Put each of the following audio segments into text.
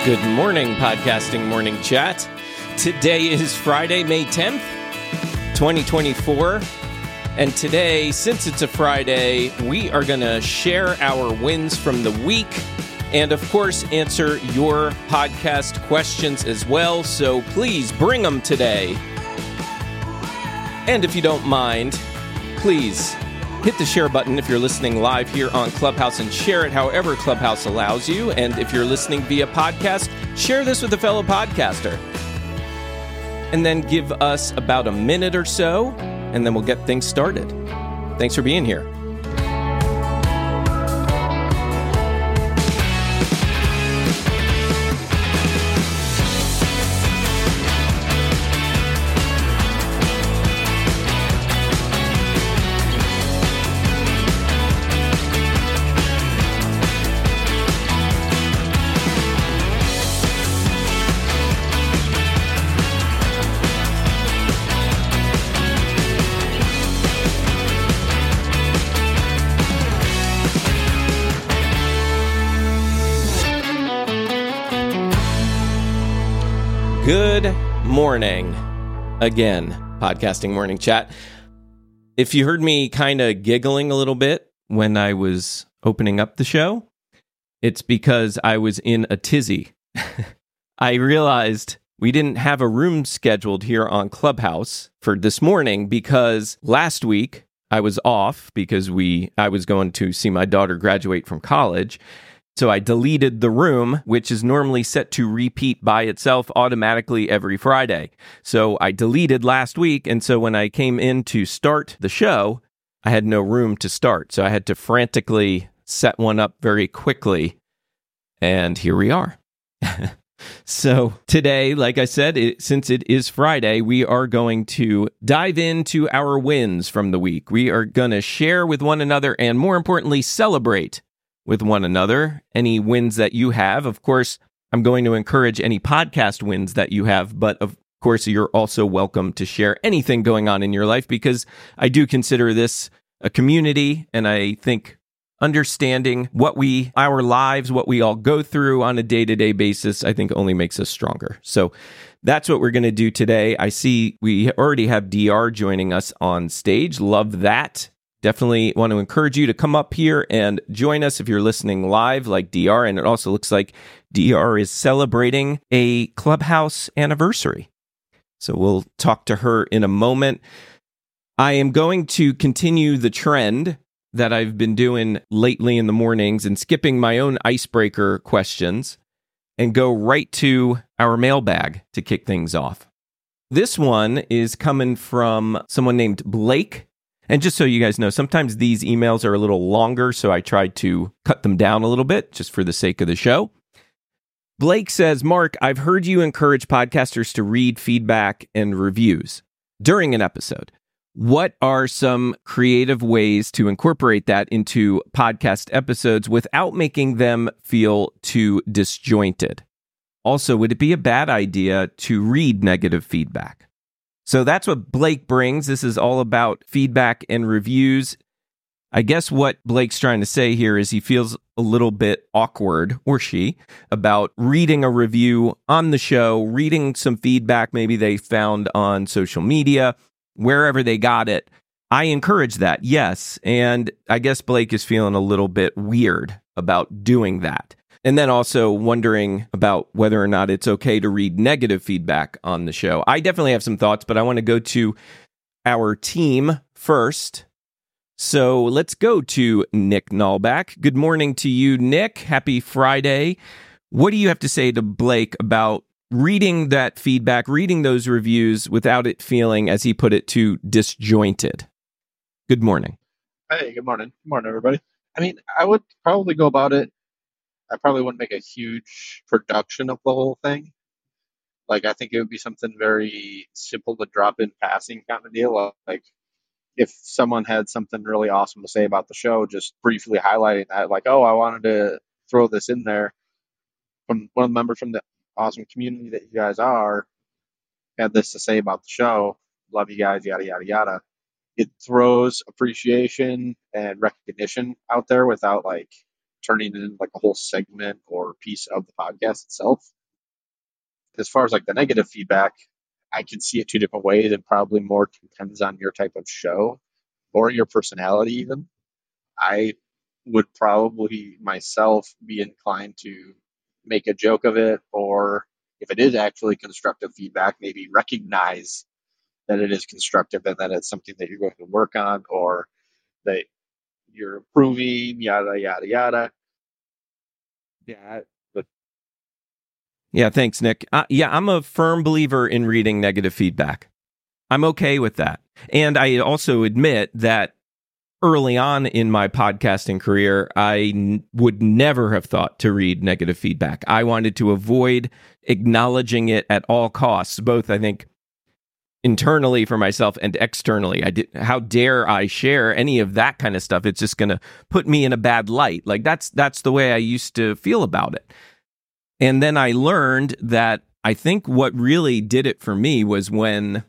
Good morning, Podcasting Morning Chat. Today is Friday, May 10th, 2024. And today, since it's a Friday, we are going to share our wins from the week and, of course, answer your podcast questions as well. So please bring them today. And if you don't mind, please hit the share button if you're listening live here on Clubhouse and share it however Clubhouse allows you. And if you're listening via podcast, share this with a fellow podcaster. And then give us about a minute or so, and then we'll get things started. Thanks for being here. Good morning. Again, Podcasting Morning Chat. If you heard me kind of giggling a little bit when I was opening up the show, it's because I was in a tizzy. I realized we didn't have a room scheduled here on Clubhouse for this morning because last week I was off because I was going to see my daughter graduate from college. So I deleted the room, which is normally set to repeat by itself automatically every Friday. So I deleted last week, and so when I came in to start the show, I had no room to start. So I had to frantically set one up very quickly, and here we are. So today, like I said, since it is Friday, we are going to dive into our wins from the week. We are going to share with one another and, more importantly, celebrate with one another any wins that you have. Of course, I'm going to encourage any podcast wins that you have, but of course, you're also welcome to share anything going on in your life because I do consider this a community, and I think understanding our lives, what we all go through on a day-to-day basis, I think only makes us stronger. So that's what we're going to do today. I see we already have DR joining us on stage. Love that. Definitely want to encourage you to come up here and join us if you're listening live like DR. And it also looks like DR is celebrating a Clubhouse anniversary. So we'll talk to her in a moment. I am going to continue the trend that I've been doing lately in the mornings and skipping my own icebreaker questions and go right to our mailbag to kick things off. This one is coming from someone named Blake. And just so you guys know, sometimes these emails are a little longer, so I tried to cut them down a little bit just for the sake of the show. Blake says, Mark, I've heard you encourage podcasters to read feedback and reviews during an episode. What are some creative ways to incorporate that into podcast episodes without making them feel too disjointed? Also, would it be a bad idea to read negative feedback? So that's what Blake brings. This is all about feedback and reviews. I guess what Blake's trying to say here is he feels a little bit awkward, or she, about reading a review on the show, reading some feedback maybe they found on social media, wherever they got it. I encourage that, yes. And I guess Blake is feeling a little bit weird about doing that. And then also wondering about whether or not it's okay to read negative feedback on the show. I definitely have some thoughts, but I want to go to our team first. So let's go to Nick Nallback. Good morning to you, Nick. Happy Friday. What do you have to say to Blake about reading that feedback, reading those reviews without it feeling, as he put it, too disjointed? Good morning. Hey, good morning. Good morning, everybody. I mean, I would probably go about it. I probably wouldn't make a huge production of the whole thing. Like, I think it would be something very simple to drop in passing kind of deal. Like, if someone had something really awesome to say about the show, just briefly highlighting that, like, oh, I wanted to throw this in there from one of the members from the awesome community that you guys are, had this to say about the show. Love you guys, yada, yada, yada. It throws appreciation and recognition out there without, like, turning it into like a whole segment or piece of the podcast itself. As far as like the negative feedback, I can see it two different ways, and probably more depends on your type of show or your personality even. I would probably myself be inclined to make a joke of it, or if it is actually constructive feedback, maybe recognize that it is constructive and that it's something that you're going to work on or that you're improving, yada, yada, yada. Yeah. But Yeah, thanks, Nick. Yeah, I'm a firm believer in reading negative feedback. I'm okay with that. And I also admit that early on in my podcasting career, I would never have thought to read negative feedback. I wanted to avoid acknowledging it at all costs, both, I think, internally for myself and externally. How dare I share any of that kind of stuff? It's just going to put me in a bad light. Like that's the way I used to feel about it. And then I learned that I think what really did it for me was when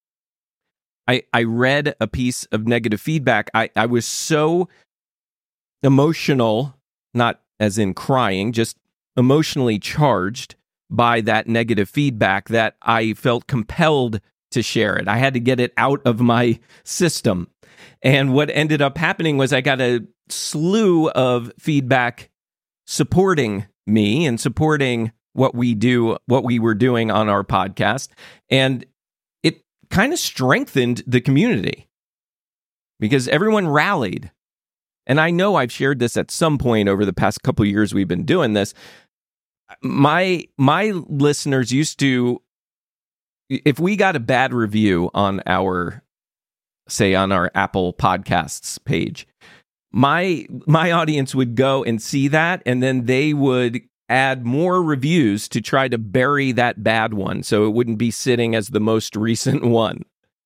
I read a piece of negative feedback. I was so emotional, not as in crying, just emotionally charged by that negative feedback that I felt compelled to share it. I had to get it out of my system. And what ended up happening was I got a slew of feedback supporting me and supporting what we were doing on our podcast. And it kind of strengthened the community because everyone rallied. And I know I've shared this at some point over the past couple of years we've been doing this. My listeners used to, if we got a bad review on our Apple Podcasts page, my audience would go and see that, and then they would add more reviews to try to bury that bad one so it wouldn't be sitting as the most recent one.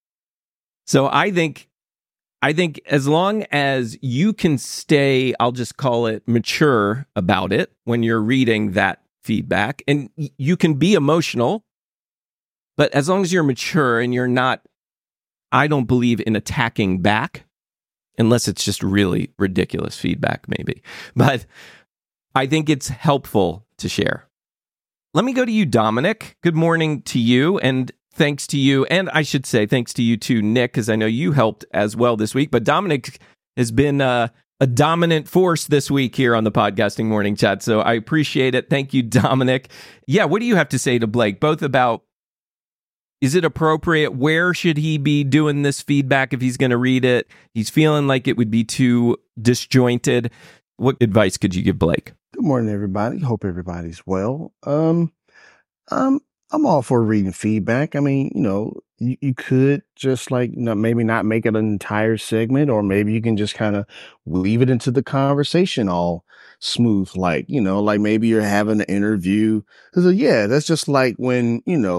So I think as long as you can stay, I'll just call it mature about it when you're reading that feedback, and you can be emotional, but as long as you're mature and you're not, I don't believe in attacking back, unless it's just really ridiculous feedback, maybe. But I think it's helpful to share. Let me go to you, Dominic. Good morning to you, and thanks to you. And I should say thanks to you too, Nick, because I know you helped as well this week. But Dominic has been a dominant force this week here on the Podcasting Morning Chat, so I appreciate it. Thank you, Dominic. Yeah, what do you have to say to Blake, both about, is it appropriate? Where should he be doing this feedback if he's going to read it? He's feeling like it would be too disjointed. What advice could you give Blake? Good morning, everybody. Hope everybody's well. I'm all for reading feedback. I mean, you could just maybe not make it an entire segment, or maybe you can just kind of weave it into the conversation all smooth. Like maybe you're having an interview. So yeah, that's just like when,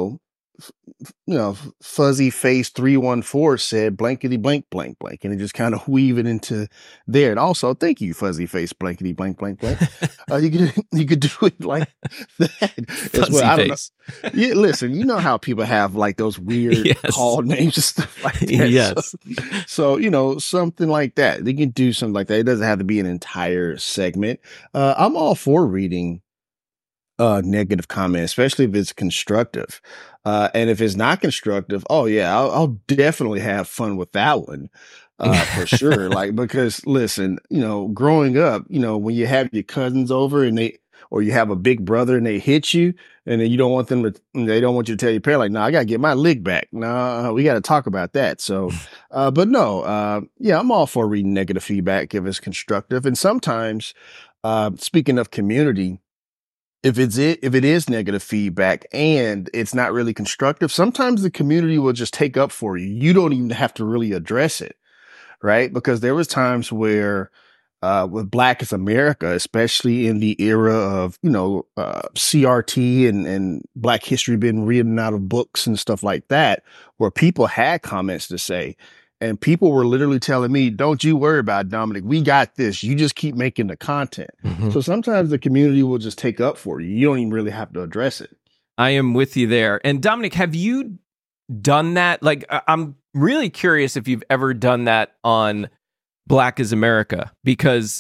Fuzzy Face 314 said blankety blank blank blank, and it just kind of weave it into there. And also, thank you, Fuzzy Face blankety blank blank blank. You could do it like that as well. I don't know. Yeah, listen, you know how people have like those weird call names and stuff like that. Yes. So something like that. They can do something like that. It doesn't have to be an entire segment. I'm all for reading negative comment, especially if it's constructive. And if it's not constructive, oh yeah, I'll definitely have fun with that one. For sure. Because listen, growing up, when you have your cousins over and or you have a big brother and they hit you, and then they don't want you to tell your parent, like, no, I gotta get my lick back. No, we got to talk about that. So, but no, yeah, I'm all for reading negative feedback if it's constructive. And sometimes, speaking of community, if it is negative feedback and it's not really constructive, sometimes the community will just take up for you. You don't even have to really address it, right? Because there was times where with Black is America, especially in the era of, CRT and Black history being written out of books and stuff like that, where people had comments to say. And people were literally telling me, don't you worry about it, Dominic. We got this. You just keep making the content. Mm-hmm. So sometimes the community will just take up for you. You don't even really have to address it. I am with you there. And Dominic, have you done that? Like, I'm really curious if you've ever done that on Black is America, because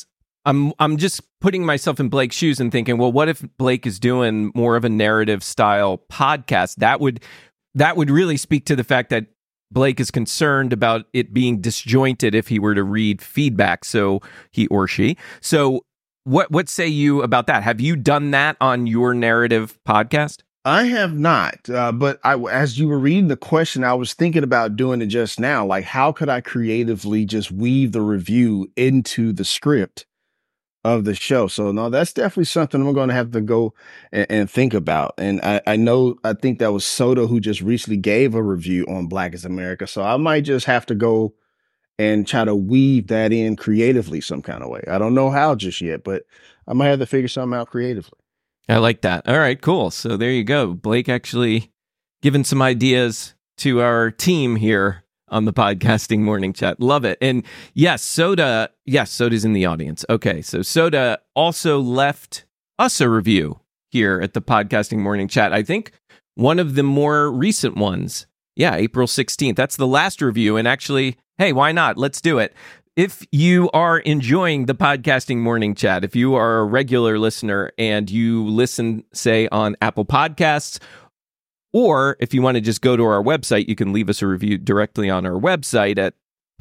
I'm just putting myself in Blake's shoes and thinking, well, what if Blake is doing more of a narrative style podcast? That would really speak to the fact that Blake is concerned about it being disjointed if he were to read feedback. So he or she. So what say you about that? Have you done that on your narrative podcast? I have not, but as you were reading the question, I was thinking about doing it just now. Like, how could I creatively just weave the review into the script of the show? So no, that's definitely something I'm going to have to go and think about. And I think that was Soda who just recently gave a review on Black is America. So I might just have to go and try to weave that in creatively some kind of way. I don't know how just yet, but I might have to figure something out creatively. I like that. All right, cool. So there you go. Blake actually giving some ideas to our team here on the Podcasting Morning Chat. Love it. And yes, Soda's in the audience. Okay, so Soda also left us a review here at the Podcasting Morning Chat. I think one of the more recent ones. Yeah, April 16th. That's the last review. And actually, hey, why not? Let's do it. If you are enjoying the Podcasting Morning Chat, if you are a regular listener and you listen, say, on Apple Podcasts, or if you want to just go to our website, you can leave us a review directly on our website at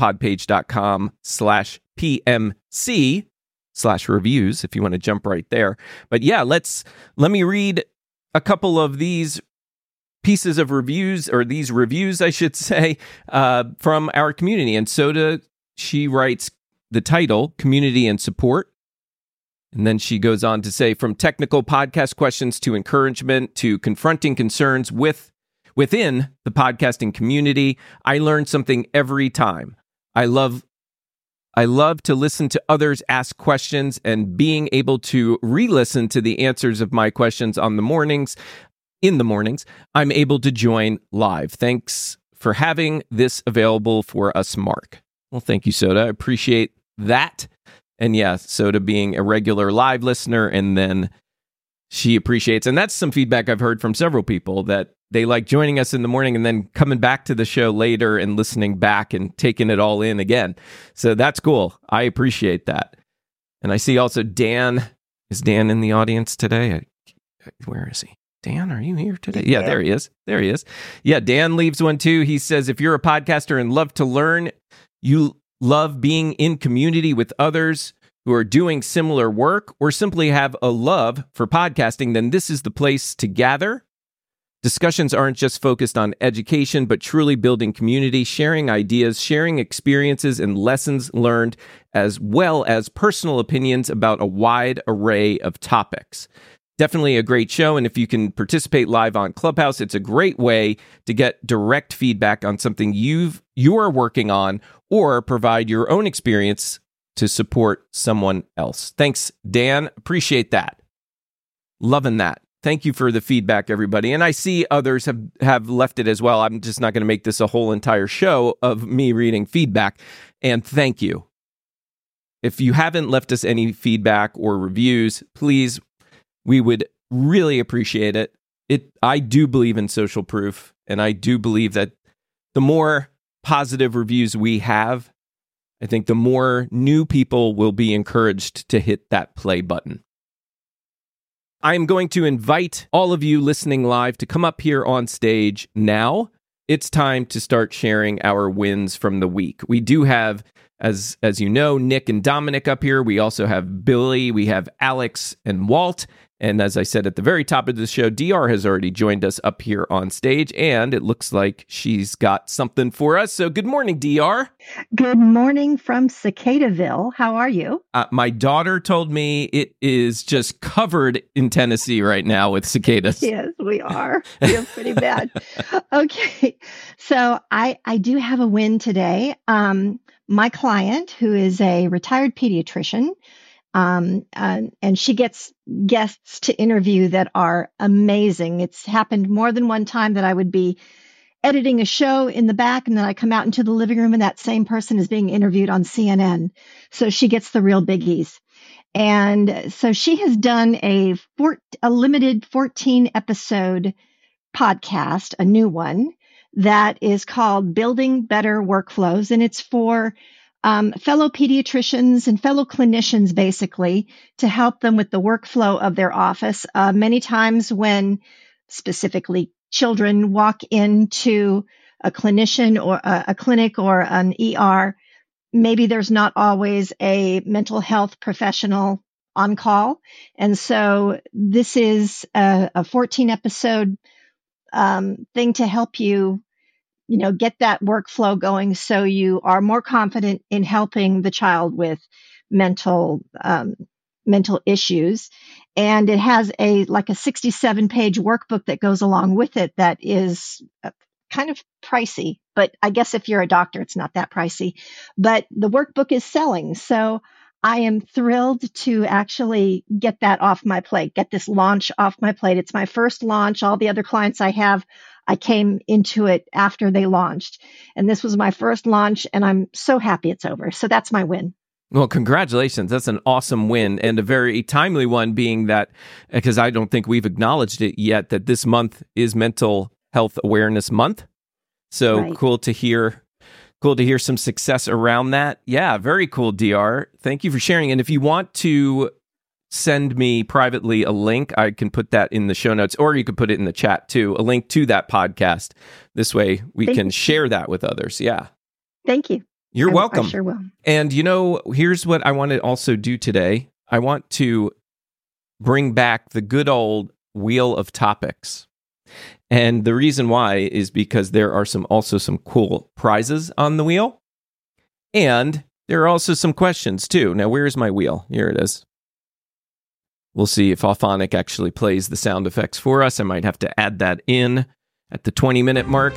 podpage.com/PMC/reviews if you want to jump right there. But yeah, let me read a couple of these pieces of reviews, or these reviews, I should say, from our community. And Soda, she writes the title, Community and Support. And then she goes on to say, from technical podcast questions to encouragement to confronting concerns within the podcasting community, I learn something every time. I love to listen to others ask questions, and being able to re-listen to the answers of my questions in the mornings, I'm able to join live. Thanks for having this available for us, Mark. Well, thank you, Soda. I appreciate that. And yeah, Soda being a regular live listener, and then she appreciates, and that's some feedback I've heard from several people, that they like joining us in the morning and then coming back to the show later and listening back and taking it all in again. So that's cool. I appreciate that. And I see also Dan. Is Dan in the audience today? Where is he? Dan, are you here today? Yeah, there he is. Yeah, Dan leaves one too. He says, if you're a podcaster and love to learn, you love being in community with others who are doing similar work, or simply have a love for podcasting, then this is the place to gather. Discussions aren't just focused on education, but truly building community, sharing ideas, sharing experiences and lessons learned, as well as personal opinions about a wide array of topics. Definitely a great show, and if you can participate live on Clubhouse, it's a great way to get direct feedback on something you're working on, or provide your own experience to support someone else. Thanks, Dan. Appreciate that. Loving that. Thank you for the feedback, everybody. And I see others have left it as well. I'm just not going to make this a whole entire show of me reading feedback. And thank you. If you haven't left us any feedback or reviews, please, we would really appreciate it. I do believe in social proof, and I do believe that the more positive reviews we have, I think the more new people will be encouraged to hit that play button. I am going to invite all of you listening live to come up here on stage now. It's time to start sharing our wins from the week. We do have, as you know, Nick and Dominic up here. We also have Billy, we have Alex and Walt. And as I said at the very top of the show, DR has already joined us up here on stage, and it looks like she's got something for us. So good morning, DR. Good morning from Cicadaville. How are you? My daughter told me it is just covered in Tennessee right now with cicadas. Yes, we are. We're pretty bad. Okay. So I do have a win today. My client, who is a retired pediatrician, and she gets guests to interview that are amazing. It's happened more than one time that I would be editing a show in the back, and then I come out into the living room and that same person is being interviewed on CNN. So she gets the real biggies. And so she has done a limited 14 episode podcast, a new one that is called Building Better Workflows. And it's for fellow pediatricians and fellow clinicians, basically, to help them with the workflow of their office. Many times when specifically children walk into a clinician or a clinic or an ER, maybe there's not always a mental health professional on call. And so this is a 14 episode thing to help you, get that workflow going so you are more confident in helping the child with mental issues. And it has a 67-page workbook that goes along with it that is kind of pricey, but I guess if you're a doctor, it's not that pricey. But the workbook is selling. So I am thrilled to actually get that off my plate, get this launch off my plate. It's my first launch. All the other clients I have, I came into it after they launched. And this was my first launch, and I'm so happy it's over. So that's my win. Well, congratulations. That's an awesome win, and a very timely one, being that, because I don't think we've acknowledged it yet, that this month is Mental Health Awareness Month. So Right. Cool to hear some success around that. Yeah, very cool, DR. Thank you for sharing. And if you want to send me privately a link, I can put that in the show notes, or you could put it in the chat too, a link to that podcast. This way we Thank can you. share that with others. Yeah. Thank you. You're I welcome. sure will. And here's what I want to also do today. I want to bring back the good old wheel of topics. And the reason why is because there are also some cool prizes on the wheel. And there are also some questions too. Now, where's my wheel? Here it is. We'll see if Auphonic actually plays the sound effects for us. I might have to add that in at the 20-minute mark.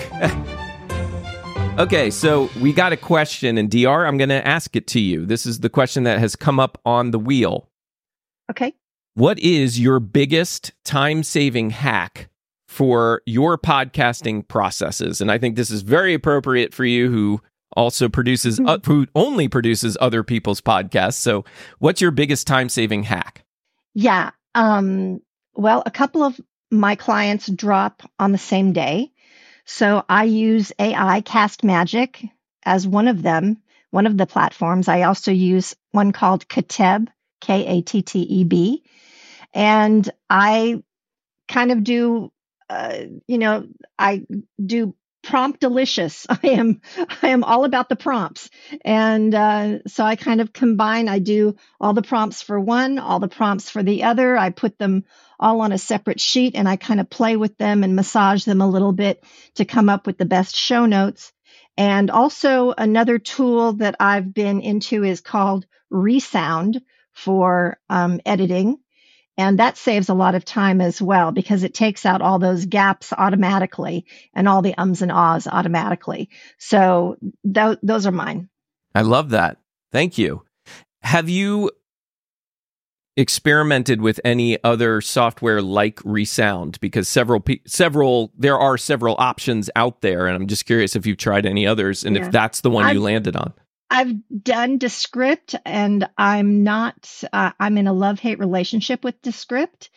Okay, so we got a question, and DR, I'm going to ask it to you. This is the question that has come up on the wheel. Okay. What is your biggest time-saving hack for your podcasting processes? And I think this is very appropriate for you, who also who only produces other people's podcasts. So what's your biggest time-saving hack? Yeah. Well, a couple of my clients drop on the same day. So I use AI Cast Magic as one of them, one of the platforms. I also use one called Katteb, Katteb. And I kind of do, I do Promptalicious. I am all about the prompts. And so I kind of combine, I do all the prompts for one, all the prompts for the other. I put them all on a separate sheet, and I kind of play with them and massage them a little bit to come up with the best show notes. And also another tool that I've been into is called Resound for editing. And that saves a lot of time as well, because it takes out all those gaps automatically and all the ums and ahs automatically. So those are mine. I love that. Thank you. Have you experimented with any other software like Resound? Because there are several options out there, and I'm just curious if you've tried any others, and if that's the one you landed on. I've done Descript, and I'm in a love-hate relationship with Descript.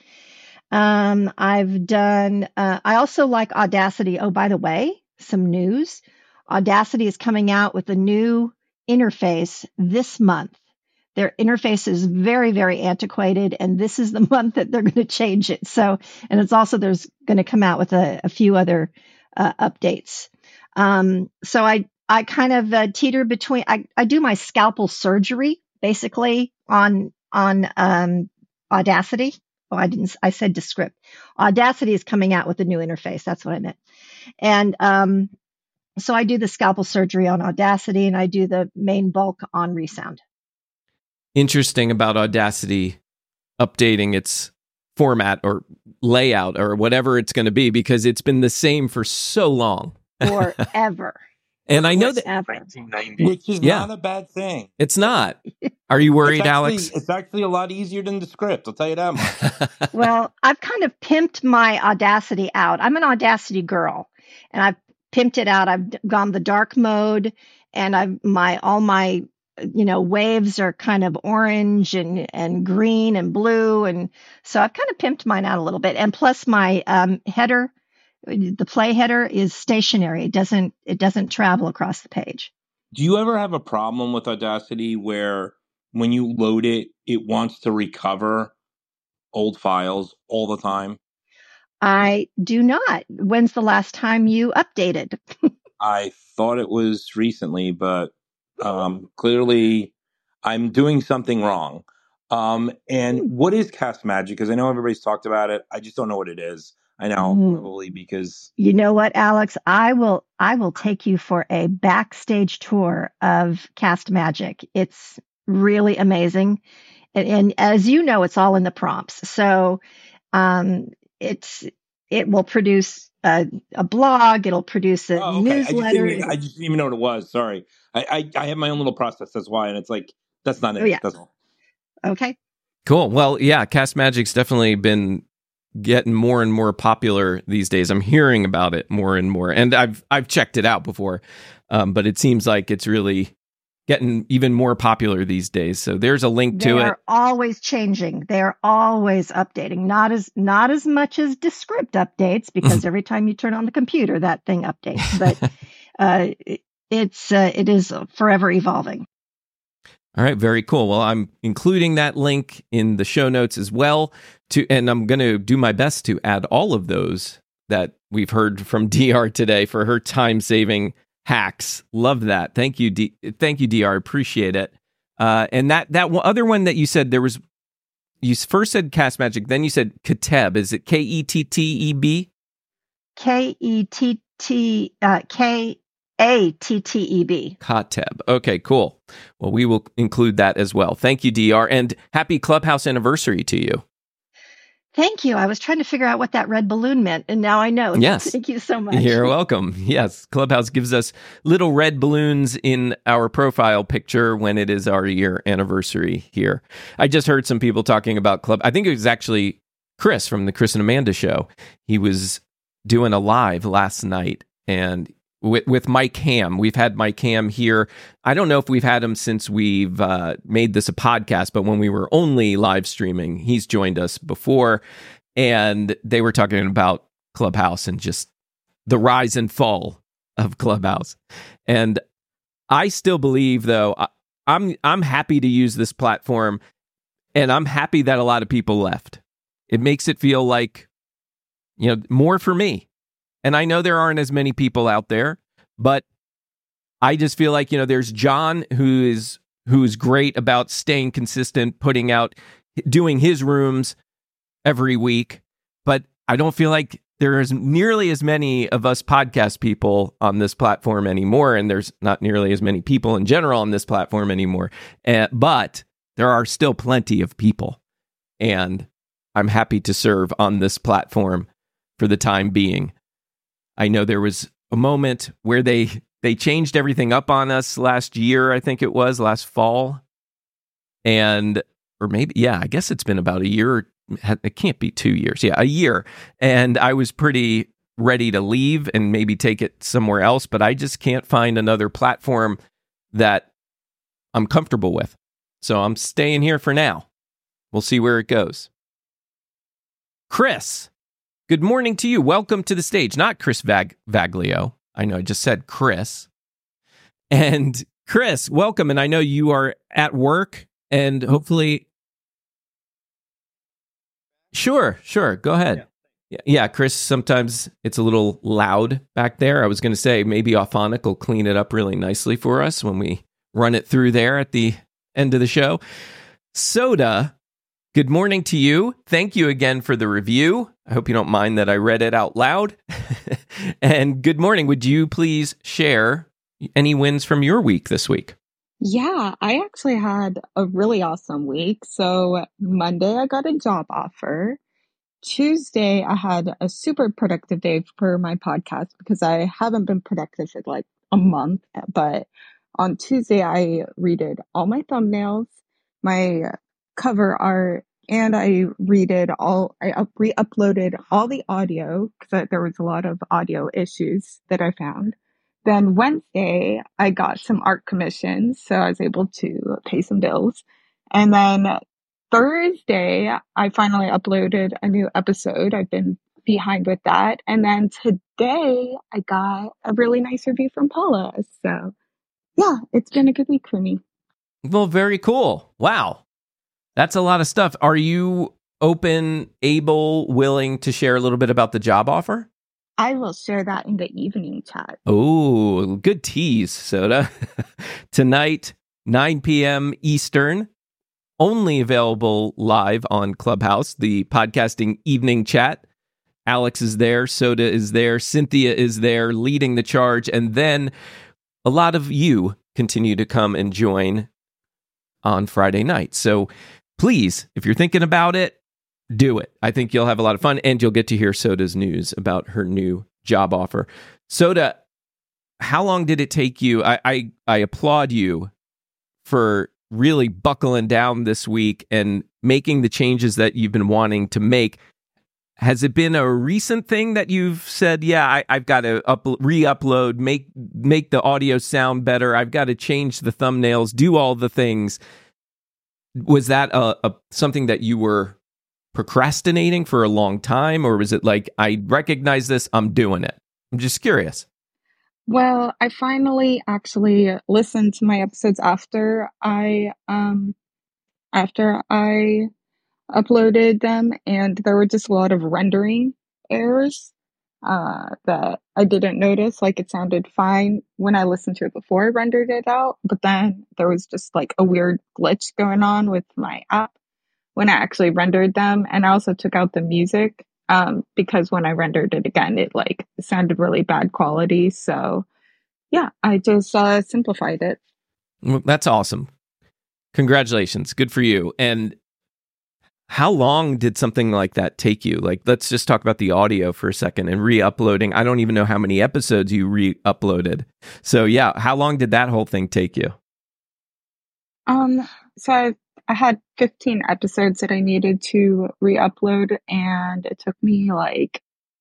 I've done, I also like Audacity. Oh, by the way, some news. Audacity is coming out with a new interface this month. Their interface is very, very antiquated, and this is the month that they're going to change it. So, and it's also, there's going to come out with a few other updates. So I kind of teeter between, I do my scalpel surgery basically on Audacity. Oh, I said Descript. Audacity is coming out with a new interface. That's what I meant. And so I do the scalpel surgery on Audacity, and I do the main bulk on Resound. Interesting about Audacity updating its format or layout or whatever it's going to be, because it's been the same for so long. Forever. And I know that 1990. Which is not a bad thing. It's not. Are you worried, Alex? It's actually a lot easier than Descript, I'll tell you that much. Well, I've kind of pimped my Audacity out. I'm an Audacity girl, and I've pimped it out. I've gone the dark mode, and all my waves are kind of orange and green and blue, and so I've kind of pimped mine out a little bit. And plus, my header, the play header, is stationary. It doesn't travel across the page. Do you ever have a problem with Audacity where when you load it, it wants to recover old files all the time? I do not. When's the last time you updated? I thought it was recently, but clearly I'm doing something wrong. And what is Cast Magic? Because I know everybody's talked about it. I just don't know what it is. I know probably because You know what, Alex? I will take you for a backstage tour of Cast Magic. It's really amazing. And as you know, it's all in the prompts. So it will produce a blog, it'll produce a newsletter. I just didn't even know what it was. Sorry. I have my own little process. That's why. And it's like, that's not it. Oh, yeah. That's all. Okay. Cool. Well, yeah, Cast Magic's definitely been getting more and more popular these days. I'm hearing about it more and more, and I've checked it out before, but it seems like it's really getting even more popular these days. So there's a link to it. They're always changing. They're always updating. Not as much as Descript updates, because every time you turn on the computer, that thing updates. But it is forever evolving. All right, very cool. Well, I'm including that link in the show notes as well, and I'm going to do my best to add all of those that we've heard from DR today for her time-saving hacks. Love that. Thank you, thank you, DR. Appreciate it. And that other one that you said there was, you first said Cast Magic, then you said Keteb. Is it Ketteb? Katteb. Keteb. Okay, cool. Well, we will include that as well. Thank you, DR, and happy Clubhouse anniversary to you. Thank you. I was trying to figure out what that red balloon meant, and now I know. Yes. Thank you so much. You're welcome. Yes, Clubhouse gives us little red balloons in our profile picture when it is our year anniversary here. I just heard some people talking about I think it was actually Chris from the Chris and Amanda show. He was doing a live last night, and with Mike Ham. We've had Mike Ham here. I don't know if we've had him since we've made this a podcast, but when we were only live streaming, he's joined us before, and they were talking about Clubhouse and just the rise and fall of Clubhouse. And I still believe, though, I'm happy to use this platform, and I'm happy that a lot of people left. It makes it feel like, more for me. And I know there aren't as many people out there, but I just feel like, there's John who is great about staying consistent, doing his rooms every week. But I don't feel like there is nearly as many of us podcast people on this platform anymore. And there's not nearly as many people in general on this platform anymore. But there are still plenty of people. And I'm happy to serve on this platform for the time being. I know there was a moment where they changed everything up on us last year, I think it was, last fall. I guess it's been about a year. It can't be 2 years. Yeah, a year. And I was pretty ready to leave and maybe take it somewhere else, but I just can't find another platform that I'm comfortable with. So I'm staying here for now. We'll see where it goes. Chris. Good morning to you. Welcome to the stage. Not Chris Vaglio. I know I just said Chris. And Chris, welcome. And I know you are at work and hopefully... Sure. Go ahead. Yeah, Chris, sometimes it's a little loud back there. I was going to say maybe Auphonic will clean it up really nicely for us when we run it through there at the end of the show. Soda, good morning to you. Thank you again for the review. I hope you don't mind that I read it out loud. And good morning. Would you please share any wins from your week this week? Yeah, I actually had a really awesome week. So Monday, I got a job offer. Tuesday, I had a super productive day for my podcast because I haven't been productive for like a month. But on Tuesday, I redid all my thumbnails, my cover art, and I re-uploaded all the audio because there was a lot of audio issues that I found. Then Wednesday, I got some art commissions, so I was able to pay some bills. And then Thursday, I finally uploaded a new episode. I've been behind with that. And then today, I got a really nice review from Paula. So yeah, it's been a good week for me. Well, very cool. Wow. That's a lot of stuff. Are you open, able, willing to share a little bit about the job offer? I will share that in the evening chat. Oh, good tease, Soda. Tonight, 9 p.m. Eastern, only available live on Clubhouse, the podcasting evening chat. Alex is there, Soda is there, Cynthia is there leading the charge, and then a lot of you continue to come and join on Friday night. So please, if you're thinking about it, do it. I think you'll have a lot of fun, and you'll get to hear Soda's news about her new job offer. Soda, how long did it take you? I applaud you for really buckling down this week and making the changes that you've been wanting to make. Has it been a recent thing that you've said, yeah, I've got to re-upload, make the audio sound better, I've got to change the thumbnails, do all the things? Was that something that you were procrastinating for a long time, or was it like, I recognize this, I'm doing it? I'm just curious. Well, I finally actually listened to my episodes after I uploaded them, and there were just a lot of rendering errors that I didn't notice. Like, it sounded fine when I listened to it before I rendered it out, but then there was just like a weird glitch going on with my app when I actually rendered them. And I also took out the music because when I rendered it again, it sounded really bad quality. So yeah, I just simplified it. Well, that's awesome. Congratulations. Good for you. And how long did something like that take you? Like, let's just talk about the audio for a second and re-uploading. I don't even know how many episodes you re-uploaded. So yeah, how long did that whole thing take you? So I had 15 episodes that I needed to re-upload, and it took me I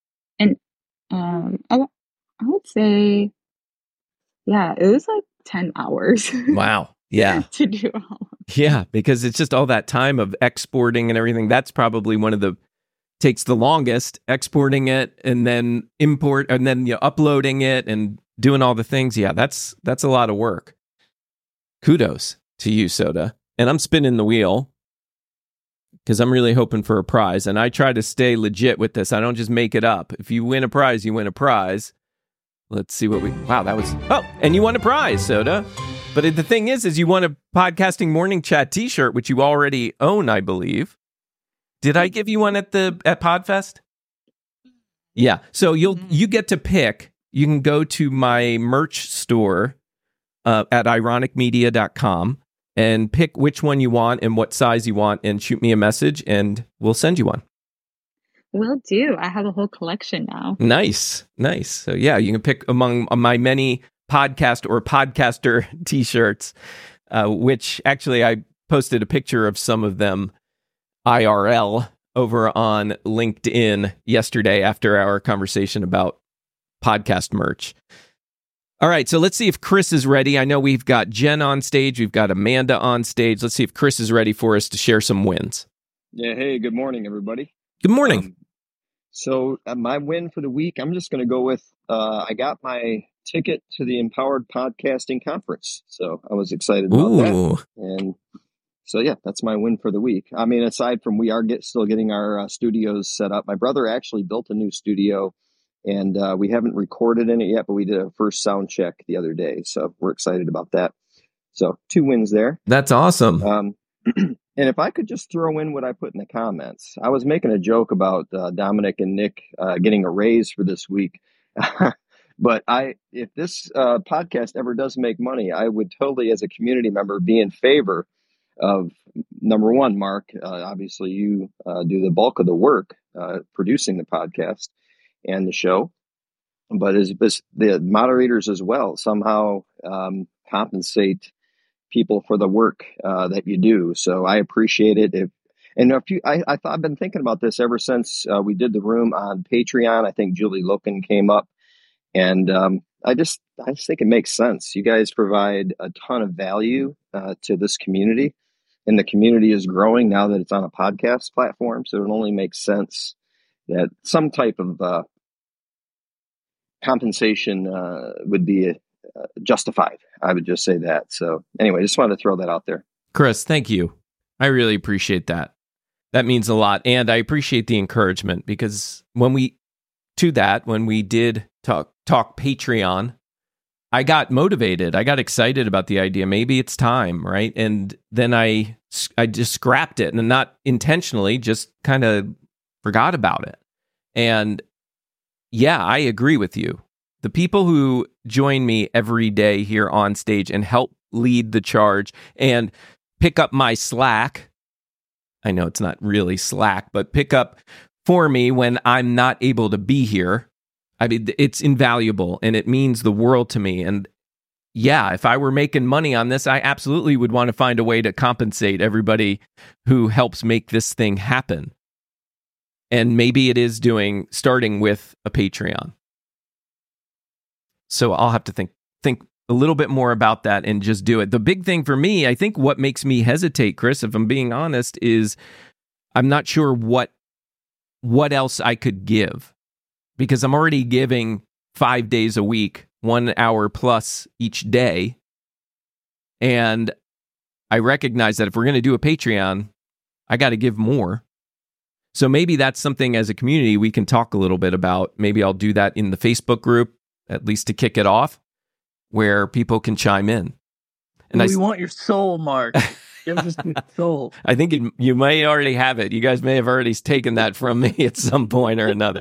would say, yeah, it was like 10 hours. Wow. Yeah. To do all. Yeah, because it's just all that time of exporting and everything. That's probably takes the longest, exporting it and then uploading it and doing all the things. Yeah, that's a lot of work. Kudos to you, Soda. And I'm spinning the wheel because I'm really hoping for a prize. And I try to stay legit with this. I don't just make it up. If you win a prize, you win a prize. Let's see what and you won a prize, Soda. But the thing is you won a Podcasting Morning Chat t-shirt, which you already own, I believe. Did I give you one at Podfest? Yeah. So you get to pick. You can go to my merch store at ironicmedia.com and pick which one you want and what size you want and shoot me a message and we'll send you one. Will do. I have a whole collection now. Nice. So yeah, you can pick among my many podcast or podcaster t-shirts, which actually I posted a picture of some of them IRL over on LinkedIn yesterday after our conversation about podcast merch. All right, so let's see if Chris is ready. I know we've got Jen on stage. We've got Amanda on stage. Let's see if Chris is ready for us to share some wins. Yeah, hey, good morning, everybody. Good morning. So my win for the week, I'm just going to go with, I got my ticket to the Empowered Podcasting Conference. So I was excited about that. And so, yeah, that's my win for the week. I mean, aside from we are still getting our studios set up. My brother actually built a new studio, and we haven't recorded in it yet, but we did a first sound check the other day. So we're excited about that. So 2 wins there. That's awesome. And if I could just throw in what I put in the comments, I was making a joke about Dominic and Nick getting a raise for this week. But if this podcast ever does make money, I would totally, as a community member, be in favor of, number one, Mark, obviously you do the bulk of the work producing the podcast and the show, but as the moderators as well, somehow compensate people for the work that you do. So I appreciate it. I've been thinking about this ever since we did the room on Patreon. I think Julie Loken came up, and I just think it makes sense. You guys provide a ton of value to this community, and the community is growing now that it's on a podcast platform. So it only makes sense that some type of compensation would be justified. I would just say that. So anyway, just wanted to throw that out there. Chris, thank you. I really appreciate that. That means a lot. And I appreciate the encouragement, because when we did talk Patreon, I got motivated. I got excited about the idea. Maybe it's time, right? And then I just scrapped it, and not intentionally, just kind of forgot about it. And yeah, I agree with you. The people who join me every day here on stage and help lead the charge and pick up my slack. I know it's not really slack, but pick up for me when I'm not able to be here. I mean, it's invaluable, and it means the world to me. And yeah, if I were making money on this, I absolutely would want to find a way to compensate everybody who helps make this thing happen. And maybe it is starting with a Patreon. So I'll have to think a little bit more about that and just do it. The big thing for me, I think what makes me hesitate, Chris, if I'm being honest, is I'm not sure what else I could give, because I'm already giving 5 days a week, 1 hour plus each day. And I recognize that if we're going to do a Patreon, I got to give more. So maybe that's something as a community we can talk a little bit about. Maybe I'll do that in the Facebook group, at least to kick it off, where people can chime in. And we want your soul, Mark. Give us your soul. I think you may already have it. You guys may have already taken that from me at some point or another.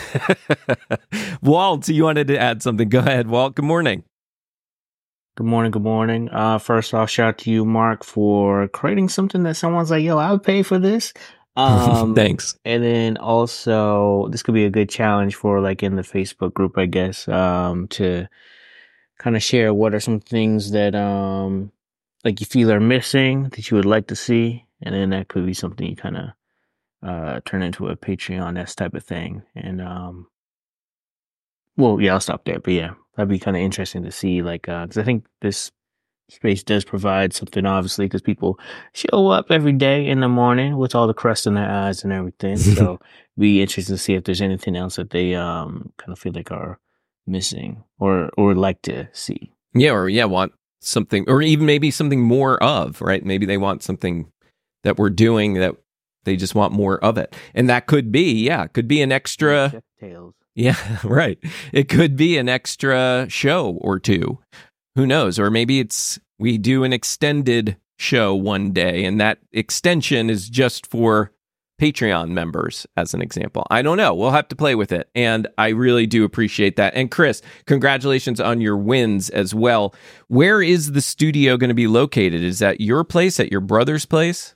Walt, you wanted to add something. Go ahead, Walt. Good morning. Good morning. Good morning. First off, shout out to you, Mark, for creating something that someone's like, yo, I would pay for this. Thanks. And then also, this could be a good challenge for like in the Facebook group, I guess, to kind of share what are some things that like you feel are missing that you would like to see, and then that could be something you kind of turn into a Patreon type of thing. And well, yeah, I'll stop there. But yeah, that'd be kind of interesting to see, like, because I think this space does provide something, obviously, because people show up every day in the morning with all the crust in their eyes and everything. So be interesting to see if there's anything else that they kind of feel like are missing or like to see. Yeah, want something, or even maybe something more of, right? Maybe they want something that we're doing that they just want more of it. And that could be an extra Chef Tales. Yeah, right. It could be an extra show or two. Who knows? Or maybe we do an extended show one day, and that extension is just for Patreon members, as an example. I don't know. We'll have to play with it. And I really do appreciate that. And Chris, congratulations on your wins as well. Where is the studio going to be located? Is that your place, at your brother's place?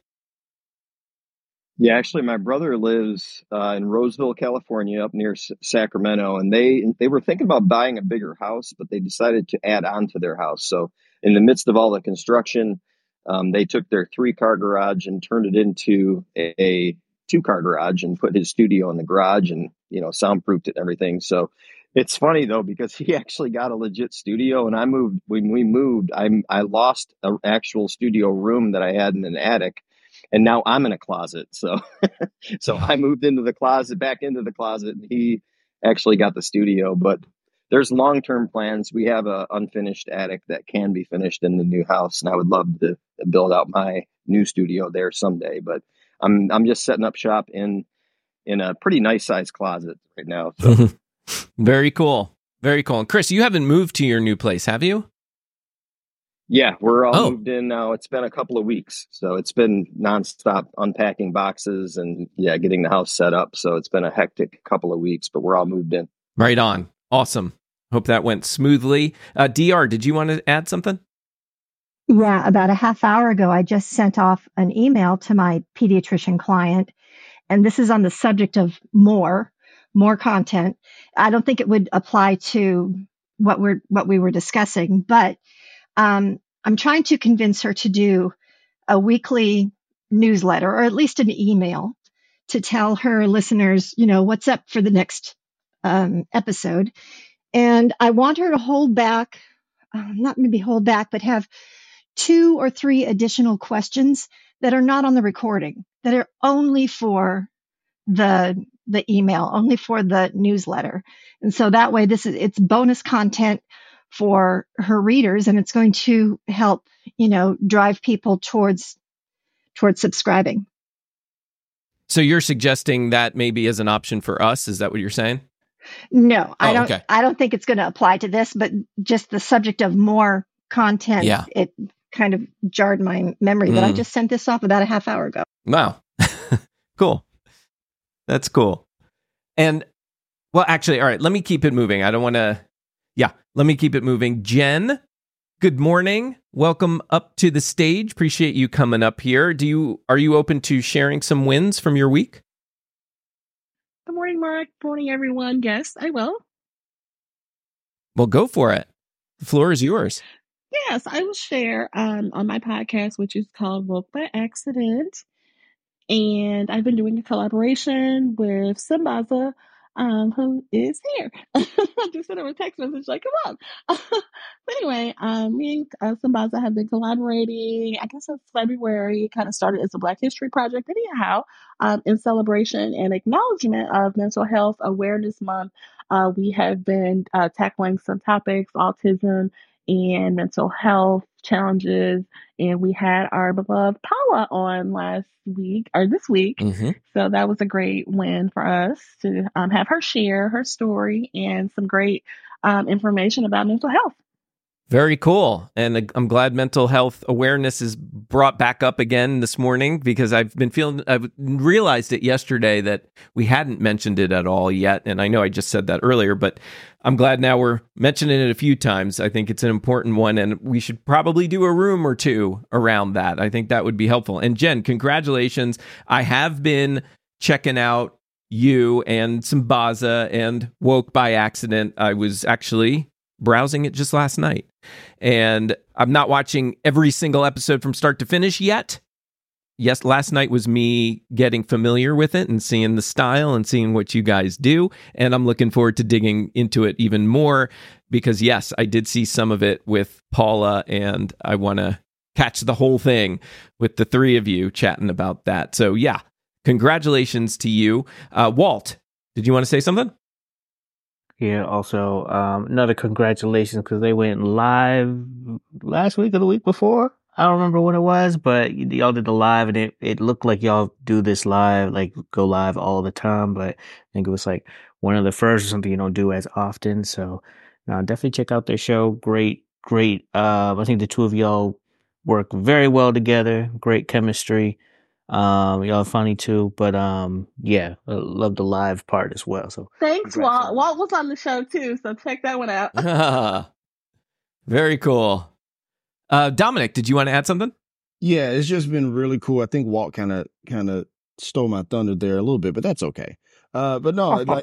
Yeah, actually, my brother lives in Roseville, California, up near Sacramento, and they were thinking about buying a bigger house, but they decided to add on to their house. So in the midst of all the construction, they took their 3-car garage and turned it into a 2-car garage and put his studio in the garage and, soundproofed it and everything. So it's funny, though, because he actually got a legit studio, and when we moved, I lost an actual studio room that I had in an attic. And now I'm in a closet. So I moved back into the closet, and he actually got the studio. But there's long-term plans. We have an unfinished attic that can be finished in the new house, and I would love to build out my new studio there someday. But I'm just setting up shop in a pretty nice sized closet right now. So. Very cool. Very cool. And Chris, you haven't moved to your new place, have you? Yeah, we're all moved in now. It's been a couple of weeks. So it's been nonstop unpacking boxes and getting the house set up. So it's been a hectic couple of weeks, but we're all moved in. Right on. Awesome. Hope that went smoothly. DR, did you want to add something? Yeah, about a half hour ago, I just sent off an email to my pediatrician client, and this is on the subject of more content. I don't think it would apply to what we were discussing, but I'm trying to convince her to do a weekly newsletter, or at least an email, to tell her listeners, what's up for the next episode. And I want her to hold back, not maybe hold back, but have 2 or 3 additional questions that are not on the recording, that are only for the email, only for the newsletter. And so that way it's bonus content for her readers, and it's going to help, drive people towards subscribing. So you're suggesting that maybe as an option for us? Is that what you're saying? No, I don't. Okay. I don't think it's going to apply to this, but just the subject of more content. Yeah. It kind of jarred my memory, but I just sent this off about a half hour ago. Wow. Cool. That's cool. And well, actually, all right, let me keep it moving. I don't want to. Yeah, let me keep it moving. Jen, good morning. Welcome up to the stage. Appreciate you coming up here. Are you open to sharing some wins from your week? Good morning, Mark. Good morning, everyone. Yes, I will. Well, go for it. The floor is yours. Yes, I will share on my podcast, which is called Woke by Accident. And I've been doing a collaboration with Simbaza, who is here. I just sent her a text message like, come on. But anyway, me and Simbaza have been collaborating, I guess since February. It kind of started as a Black History Project. Anyhow, in celebration and acknowledgement of Mental Health Awareness Month, we have been tackling some topics, autism and mental health challenges. And we had our beloved Paula on this week. Mm-hmm. So that was a great win for us to have her share her story and some great information about mental health. Very cool. And I'm glad mental health awareness is brought back up again this morning, because I've realized it yesterday that we hadn't mentioned it at all yet. And I know I just said that earlier, but I'm glad now we're mentioning it a few times. I think it's an important one, and we should probably do a room or two around that. I think that would be helpful. And Jen, congratulations. I have been checking out you and Simbaza and Woke by Accident. I was actually browsing it just last night, and I'm not watching every single episode from start to finish yet. Yes, last night was me getting familiar with it and seeing the style and seeing what you guys do, and I'm looking forward to digging into it even more, because yes, I did see some of it with Paula, and I want to catch the whole thing with the three of you chatting about that. So yeah, congratulations to you. Walt, did you want to say something? Yeah, also, another congratulations, because they went live last week or the week before. I don't remember what it was, but y'all did the live, and it looked like y'all do this live, like go live all the time, but I think it was like one of the first or something you don't do as often. So definitely check out their show. Great. I think the two of y'all work very well together. Great chemistry. Y'all are funny too, but yeah, I love the live part as well. So thanks, Walt. Walt was on the show too, so check that one out. Very cool. Dominic, did you want to add something? Yeah, it's just been really cool. I think Walt kind of stole my thunder there a little bit, but that's okay. But no, like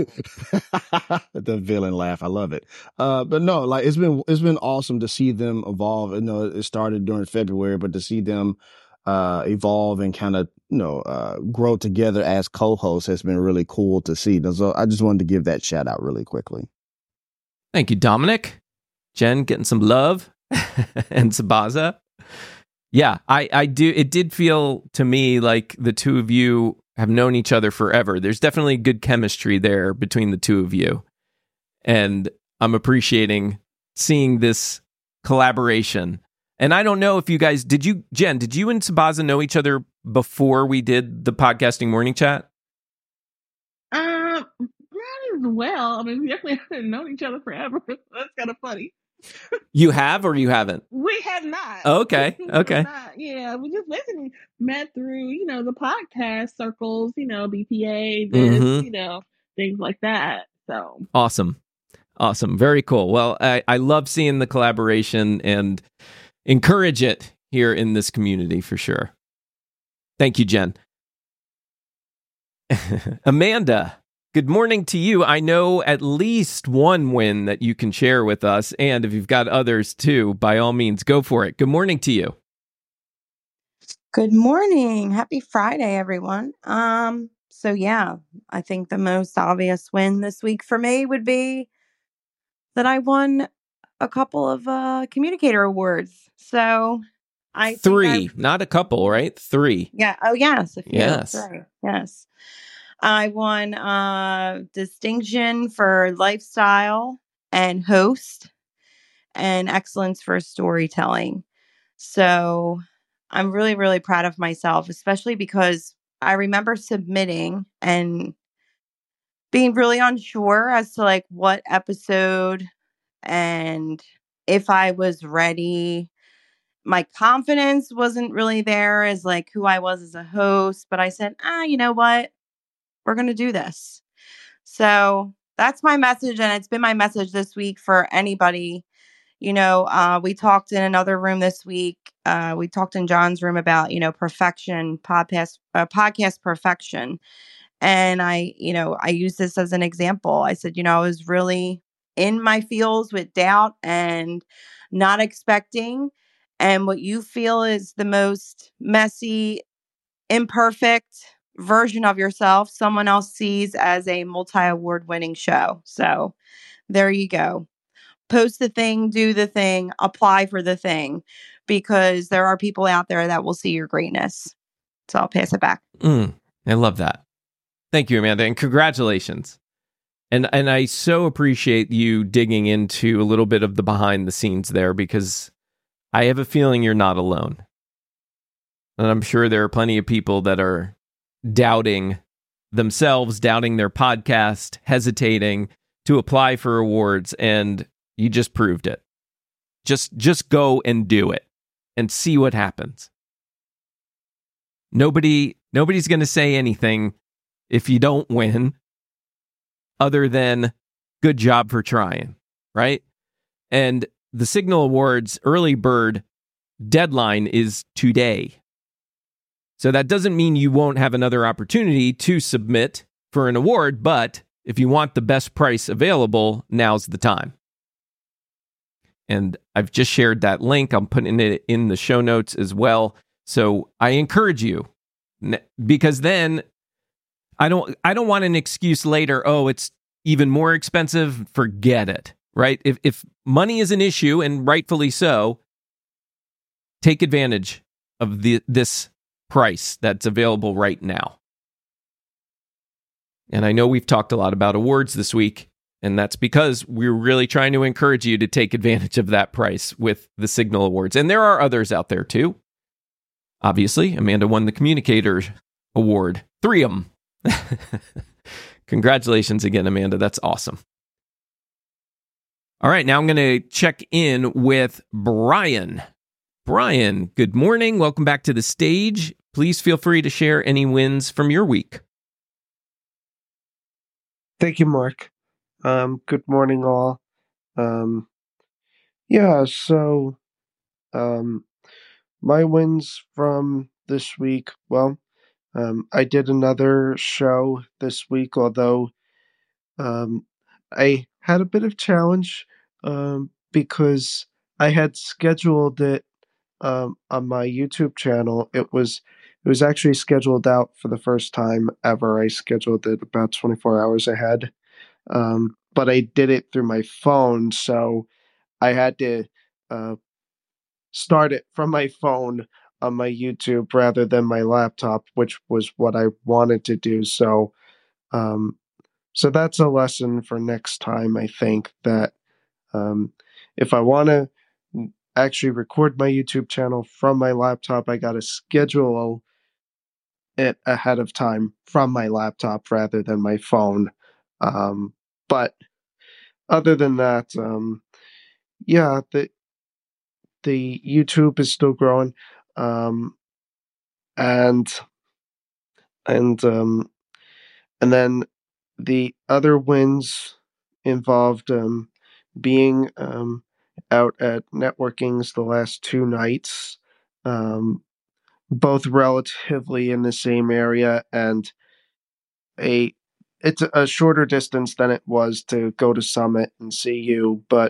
the villain laugh, I love it. But no, like it's been awesome to see them evolve. I know it started during February, but to see them evolve and kind of grow together as co-hosts has been really cool to see. So I just wanted to give that shout out really quickly. Thank you, Dominic. Jen getting some love. And Simbaza. Yeah, I do. It did feel to me like the two of you have known each other forever. There's definitely good chemistry there between the two of you, and I'm appreciating seeing this collaboration. And I don't know if you guys Jen, did you and Simbaza know each other before we did the podcasting morning chat? Not as well. I mean, we definitely haven't known each other forever. That's kind of funny. You have or you haven't? We have not. Okay. Yeah, we just basically met through, the podcast circles, BPA, this, things like that. So awesome. Very cool. Well, I love seeing the collaboration and encourage it here in this community for sure. Thank you, Jen. Amanda, good morning to you. I know at least one win that you can share with us, and if you've got others too, by all means, go for it. Good morning to you. Good morning. Happy Friday, everyone. So yeah, I think the most obvious win this week for me would be that I won a couple of communicator awards. So I three, not a couple, right? 3. Yeah. Oh, yes. A few. Yes. Right. Yes. I won distinction for lifestyle and host. and excellence for storytelling. So I'm really, really proud of myself, especially because I remember submitting and being really unsure as to like what episode and if I was ready. My confidence wasn't really there as like who I was as a host, but I said, you know what? We're going to do this. So that's my message. And it's been my message this week for anybody. You know, we talked in another room this week. We talked in John's room about, perfection, podcast perfection. And I use this as an example. I said, I was really in my feels with doubt and not expecting. And what you feel is the most messy, imperfect version of yourself, someone else sees as a multi-award winning show. So there you go. Post the thing, do the thing, apply for the thing, because there are people out there that will see your greatness. So I'll pass it back. I love that. Thank you, Amanda, and congratulations. And I so appreciate you digging into a little bit of the behind the scenes there, because I have a feeling you're not alone. And I'm sure there are plenty of people that are doubting themselves, doubting their podcast, hesitating to apply for awards, and you just proved it. Just go and do it and see what happens. Nobody's going to say anything if you don't win other than good job for trying, right? And the Signal Awards early bird deadline is today. So that doesn't mean you won't have another opportunity to submit for an award, but if you want the best price available, now's the time. And I've just shared that link. I'm putting it in the show notes as well. So I encourage you, because then I don't want an excuse later. Oh, it's even more expensive. Forget it, right? If money is an issue, and rightfully so, take advantage of this price that's available right now. And I know we've talked a lot about awards this week, and that's because we're really trying to encourage you to take advantage of that price with the Signal Awards. And there are others out there too. Obviously, Amanda won the Communicator Award. 3 of them. Congratulations again, Amanda. That's awesome. All right, now I'm going to check in with Brian. Brian, good morning. Welcome back to the stage. Please feel free to share any wins from your week. Thank you, Mark. Good morning, all. My wins from this week, I did another show this week, although I had a bit of challenge because I had scheduled it on my YouTube channel. It was actually scheduled out for the first time ever. I scheduled it about 24 hours ahead, but I did it through my phone, so I had to start it from my phone on my YouTube rather than my laptop, which was what I wanted to do. So that's a lesson for next time. I think that if I want to actually record my YouTube channel from my laptop, I got to schedule it ahead of time from my laptop rather than my phone. But other than that, the YouTube is still growing, and then the other wins involved being out at networkings the last 2 nights, both relatively in the same area, and it's a shorter distance than it was to go to Summit and see you, but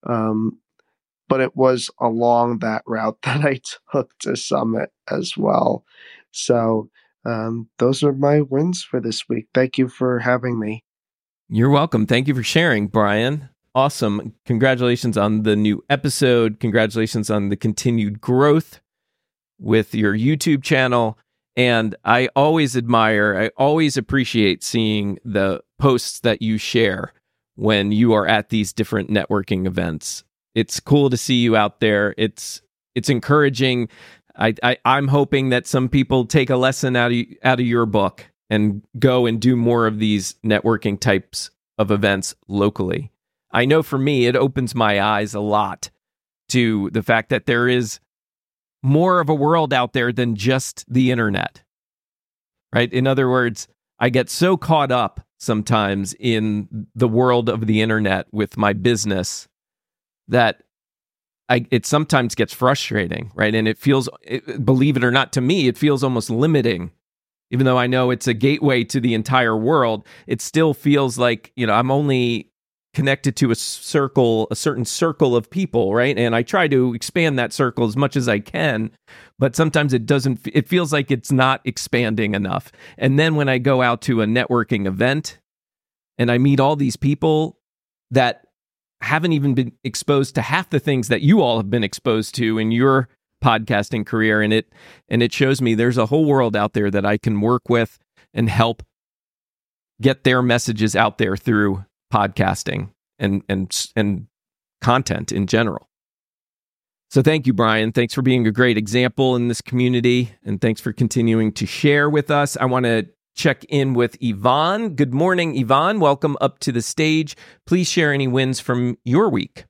it was along that route that I took to Summit as well. So those are my wins for this week. Thank you for having me. You're welcome. Thank you for sharing, Brian. Awesome. Congratulations on the new episode. Congratulations on the continued growth with your YouTube channel. And I always appreciate seeing the posts that you share when you are at these different networking events. It's cool to see you out there. It's encouraging. I'm hoping that some people take a lesson out of your book and go and do more of these networking types of events locally. I know for me, it opens my eyes a lot to the fact that there is more of a world out there than just the internet, right? In other words, I get so caught up sometimes in the world of the internet with my business that it sometimes gets frustrating, right? And it feels, believe it or not, to me, it feels almost limiting. Even though I know it's a gateway to the entire world, it still feels like, I'm only connected to a certain circle of people, right? And I try to expand that circle as much as I can, but sometimes it feels like it's not expanding enough. And then when I go out to a networking event and I meet all these people that haven't even been exposed to half the things that you all have been exposed to in your podcasting career, and it shows me there's a whole world out there that I can work with and help get their messages out there through podcasting and content in general. So thank you, Brian. Thanks for being a great example in this community, and thanks for continuing to share with us. I want to check in with Yvonne. Good morning, Yvonne. Welcome up to the stage. Please share any wins from your week.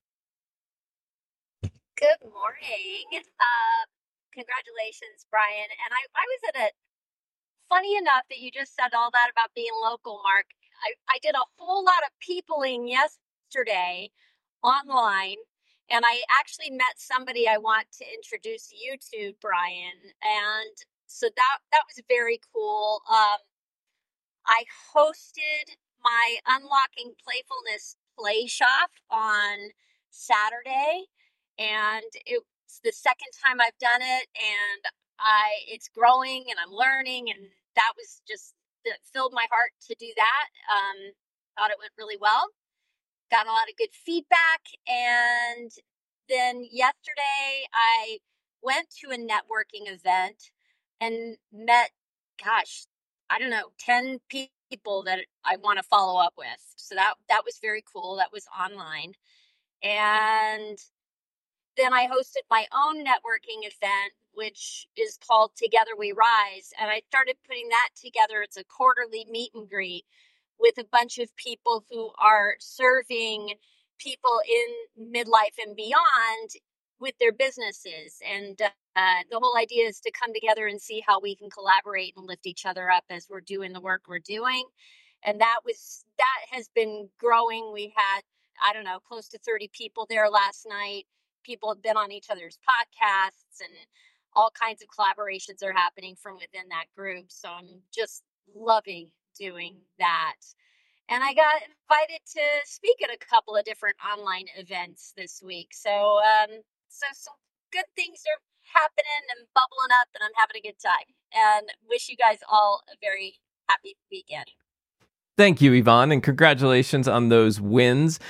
Good morning. Congratulations, Brian. And I was at a, funny enough that you just said all that about being local, Mark. I did a whole lot of peopling yesterday online, and I actually met somebody I want to introduce you to, Brian. And so that was very cool. I hosted my Unlocking Playfulness Play Shop on Saturday, and it's the second time I've done it, and it's growing and I'm learning, and that was just, that filled my heart to do that. Thought it went really well. Got a lot of good feedback, and then yesterday I went to a networking event and met, gosh, I don't know, 10 people that I want to follow up with. So that was very cool. That was online. And then I hosted my own networking event, which is called Together We Rise. And I started putting that together. It's a quarterly meet and greet with a bunch of people who are serving people in midlife and beyond with their businesses. And the whole idea is to come together and see how we can collaborate and lift each other up as we're doing the work we're doing. And that has been growing. We had, I don't know, close to 30 people there last night. People have been on each other's podcasts, and all kinds of collaborations are happening from within that group. So I'm just loving doing that. And I got invited to speak at a couple of different online events this week. So some good things are happening and bubbling up, and I'm having a good time. And wish you guys all a very happy weekend. Thank you, Yvonne, and congratulations on those wins.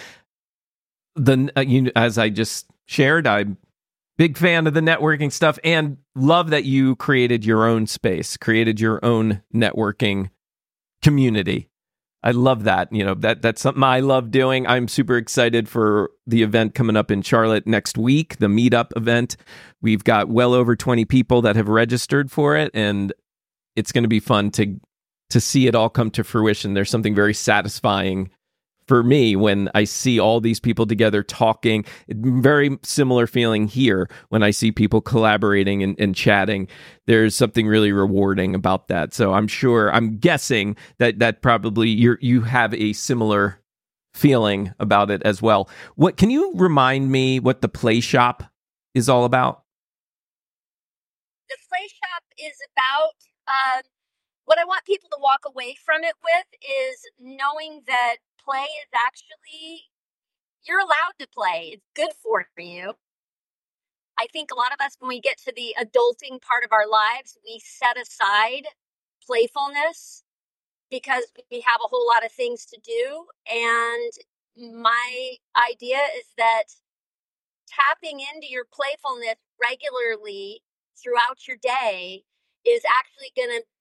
As I just shared, I'm big fan of the networking stuff, and love that you created your own space, created your own networking community. I love that. That's something I love doing. I'm super excited for the event coming up in Charlotte next week, the meetup event. We've got well over 20 people that have registered for it, and it's going to be fun to see it all come to fruition. There's something very satisfying for me when I see all these people together talking. Very similar feeling here when I see people collaborating and chatting. There's something really rewarding about that. So I'm guessing that probably you have a similar feeling about it as well. What can you remind me what the Play Shop is all about? The Play Shop is about what I want people to walk away from it with is knowing that play is actually, you're allowed to play. It's good for you. I think a lot of us, when we get to the adulting part of our lives, we set aside playfulness because we have a whole lot of things to do. And my idea is that tapping into your playfulness regularly throughout your day is actually going to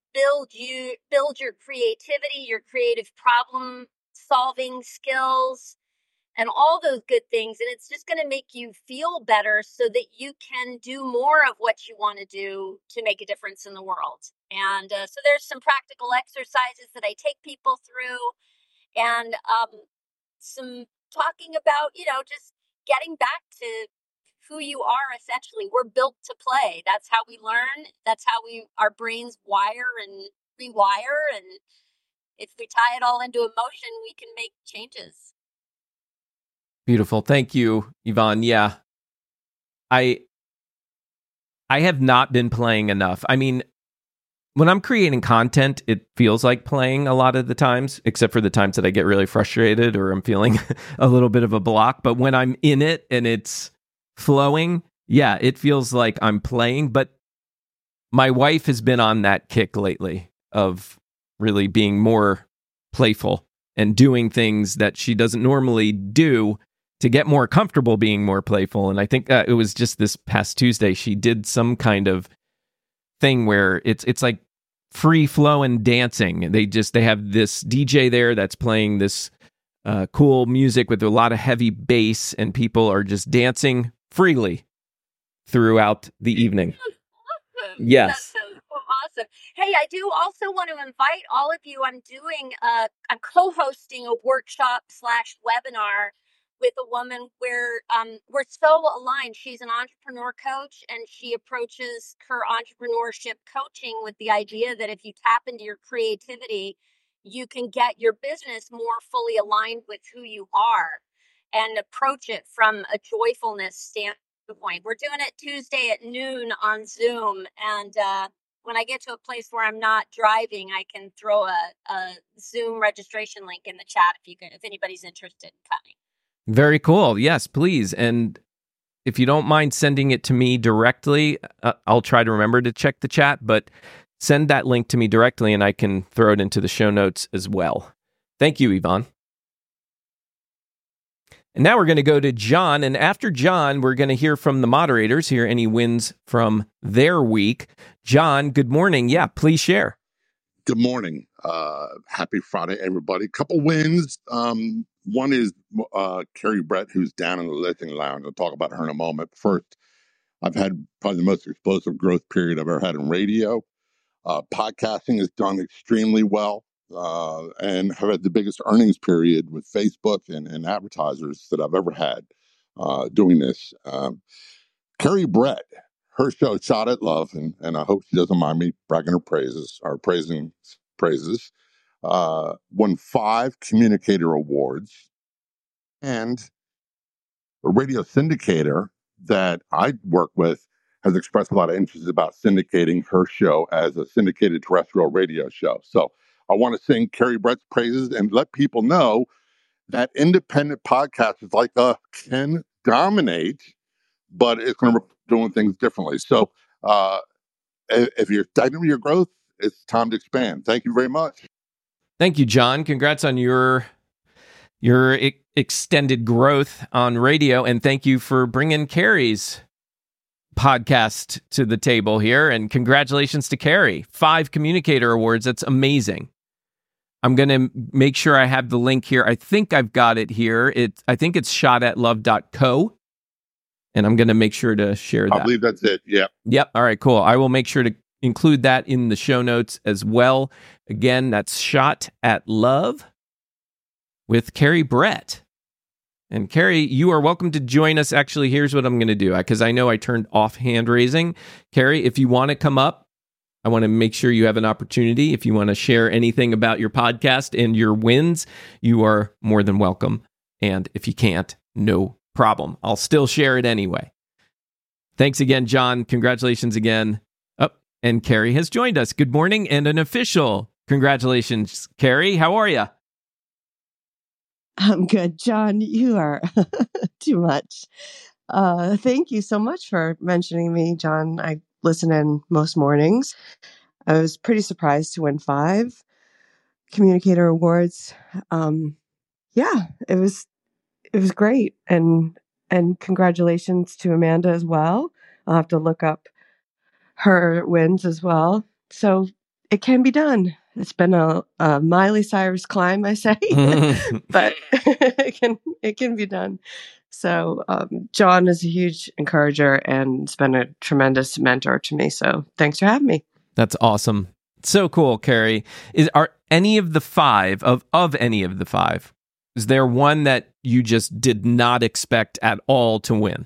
build your creativity, your creative problem solving skills, and all those good things. And it's just going to make you feel better so that you can do more of what you want to do to make a difference in the world. And so there's some practical exercises that I take people through, and some talking about, just getting back to who you are. Essentially, we're built to play. That's how we learn. That's how our brains wire and rewire. And if we tie it all into emotion, we can make changes. Beautiful. Thank you, Yvonne. Yeah. I have not been playing enough. I mean, when I'm creating content, it feels like playing a lot of the times, except for the times that I get really frustrated or I'm feeling a little bit of a block. But when I'm in it and it's flowing, yeah, it feels like I'm playing. But my wife has been on that kick lately of really being more playful and doing things that she doesn't normally do to get more comfortable being more playful. And I think it was just this past Tuesday, she did some kind of thing where it's like free flow and dancing. They have this DJ there that's playing this cool music with a lot of heavy bass, and people are just dancing freely throughout the evening. Awesome. Yes. That's so awesome. Hey, I do also want to invite all of you. I'm co-hosting a workshop /webinar with a woman where we're so aligned. She's an entrepreneur coach, and she approaches her entrepreneurship coaching with the idea that if you tap into your creativity, you can get your business more fully aligned with who you are and approach it from a joyfulness standpoint. We're doing it Tuesday at noon on Zoom, and when I get to a place where I'm not driving, I can throw a Zoom registration link in the chat if anybody's interested in coming. Very cool. Yes, please. And if you don't mind sending it to me directly, I'll try to remember to check the chat, but send that link to me directly and I can throw it into the show notes as well. Thank you, Yvonne. And now we're going to go to John. And after John, we're going to hear from the moderators, hear any wins from their week. John, good morning. Yeah, please share. Good morning. Happy Friday, everybody. Couple wins. One is Carrie Brett, who's down in the listening lounge. I'll talk about her in a moment. First, I've had probably the most explosive growth period I've ever had in radio. Podcasting has done extremely well, and have had the biggest earnings period with Facebook and advertisers that I've ever had doing this. Carrie Brett, her show Shot at Love, and I hope she doesn't mind me bragging her praises or praising praises, won 5 communicator awards, and a radio syndicator that I work with has expressed a lot of interest about syndicating her show as a syndicated terrestrial radio show. So I want to sing Carrie Brett's praises and let people know that independent podcasters like us can dominate, but it's going to be doing things differently. So if you're stagnant with your growth, it's time to expand. Thank you very much. Thank you, John. Congrats on your extended growth on radio, and thank you for bringing Carrie's podcast to the table here. And congratulations to Carrie. 5 communicator awards. That's amazing. I'm going to make sure I have the link here. I think I've got it here. I think it's shotatlove.co. And I'm going to make sure to share that. I believe that's it. Yeah. Yep. All right, cool. I will make sure to include that in the show notes as well. Again, that's Shot at Love with Carrie Brett. And Carrie, you are welcome to join us. Actually, here's what I'm going to do, because I know I turned off hand raising. Carrie, if you want to come up, I want to make sure you have an opportunity. If you want to share anything about your podcast and your wins, you are more than welcome. And if you can't, no problem. I'll still share it anyway. Thanks again, John. Congratulations again. Oh, and Carrie has joined us. Good morning and an official congratulations, Carrie. How are you? I'm good. John, you are too much. Thank you so much for mentioning me, John. I listen in most mornings. I was pretty surprised to win 5 communicator awards. Yeah, it was great. And congratulations to Amanda as well. I'll have to look up her wins as well. So it can be done. it's been a Miley Cyrus climb, I say, but it can be done. So John is a huge encourager and has been a tremendous mentor to me. So thanks for having me. That's awesome. So cool, Carrie. Are any of the five, of any of the five, is there one that you just did not expect at all to win?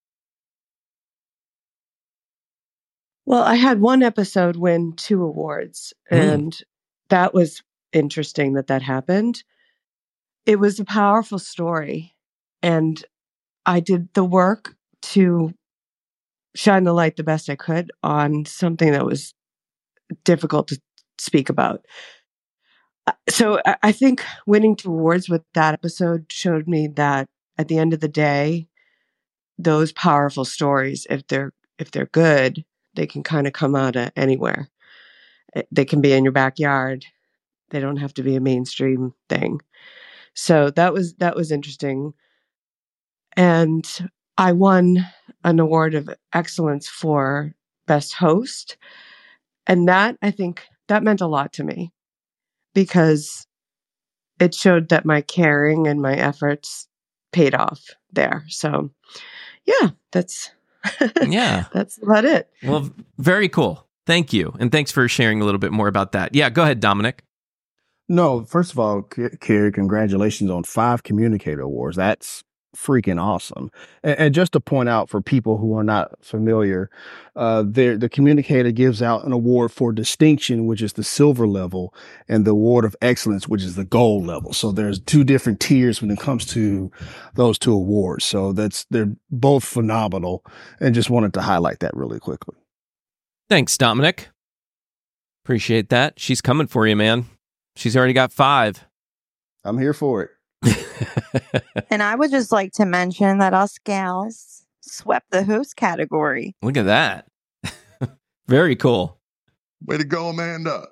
Well, I had one episode win 2 awards, and that was interesting that happened. It was a powerful story, and I did the work to shine the light the best I could on something that was difficult to speak about. So I think winning 2 awards with that episode showed me that at the end of the day, those powerful stories, if they're good, they can kind of come out of anywhere. They can be in your backyard. They don't have to be a mainstream thing. So that was interesting. And I won an award of excellence for best host. And that, I think, that meant a lot to me because it showed that my caring and my efforts paid off there. So yeah, that's about it. Well, very cool. Thank you. And thanks for sharing a little bit more about that. Yeah, go ahead, Dominic. No, first of all, Carrie, congratulations on 5 communicator awards. That's freaking awesome. And just to point out for people who are not familiar, the communicator gives out an award for distinction, which is the silver level, and the award of excellence, which is the gold level. So there's 2 different tiers when it comes to those 2 awards. So they're both phenomenal, and just wanted to highlight that really quickly. Thanks, Dominic. Appreciate that. She's coming for you, man. She's already got 5. I'm here for it. And I would just like to mention that us gals swept the host category. Look at that. Very cool. Way to go, Amanda.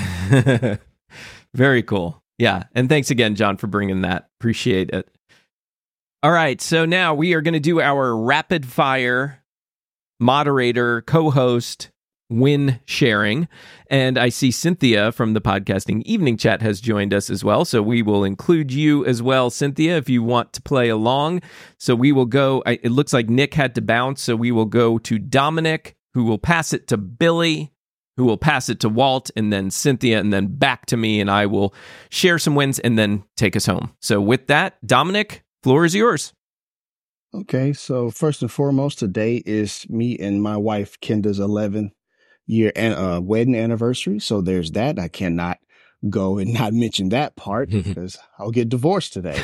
Very cool. Yeah. And thanks again, John, for bringing that. Appreciate it. All right. So now we are going to do our rapid fire moderator, co-host, win sharing. And I see Cynthia from the Podcasting Evening Chat has joined us as well. So we will include you as well, Cynthia, if you want to play along. So we will go, it looks like Nick had to bounce. So we will go to Dominic, who will pass it to Billy, who will pass it to Walt, and then Cynthia, and then back to me. And I will share some wins and then take us home. So with that, Dominic, floor is yours. Okay. So first and foremost, today is me and my wife, Kenda's 11th year and wedding anniversary. So there's that. I cannot go and not mention that part because I'll get divorced today.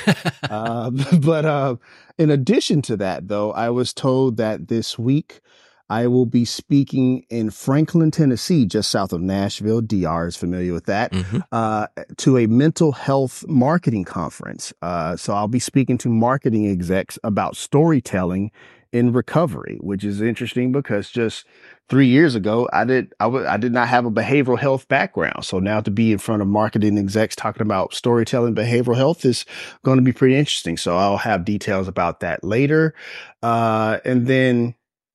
But in addition to that, though, I was told that this week I will be speaking in Franklin, Tennessee, just south of Nashville. DR is familiar with that, to a mental health marketing conference. So I'll be speaking to marketing execs about storytelling in recovery, which is interesting because just 3 years ago, I did not have a behavioral health background. So now to be in front of marketing execs talking about storytelling, behavioral health is going to be pretty interesting. So I'll have details about that later. And then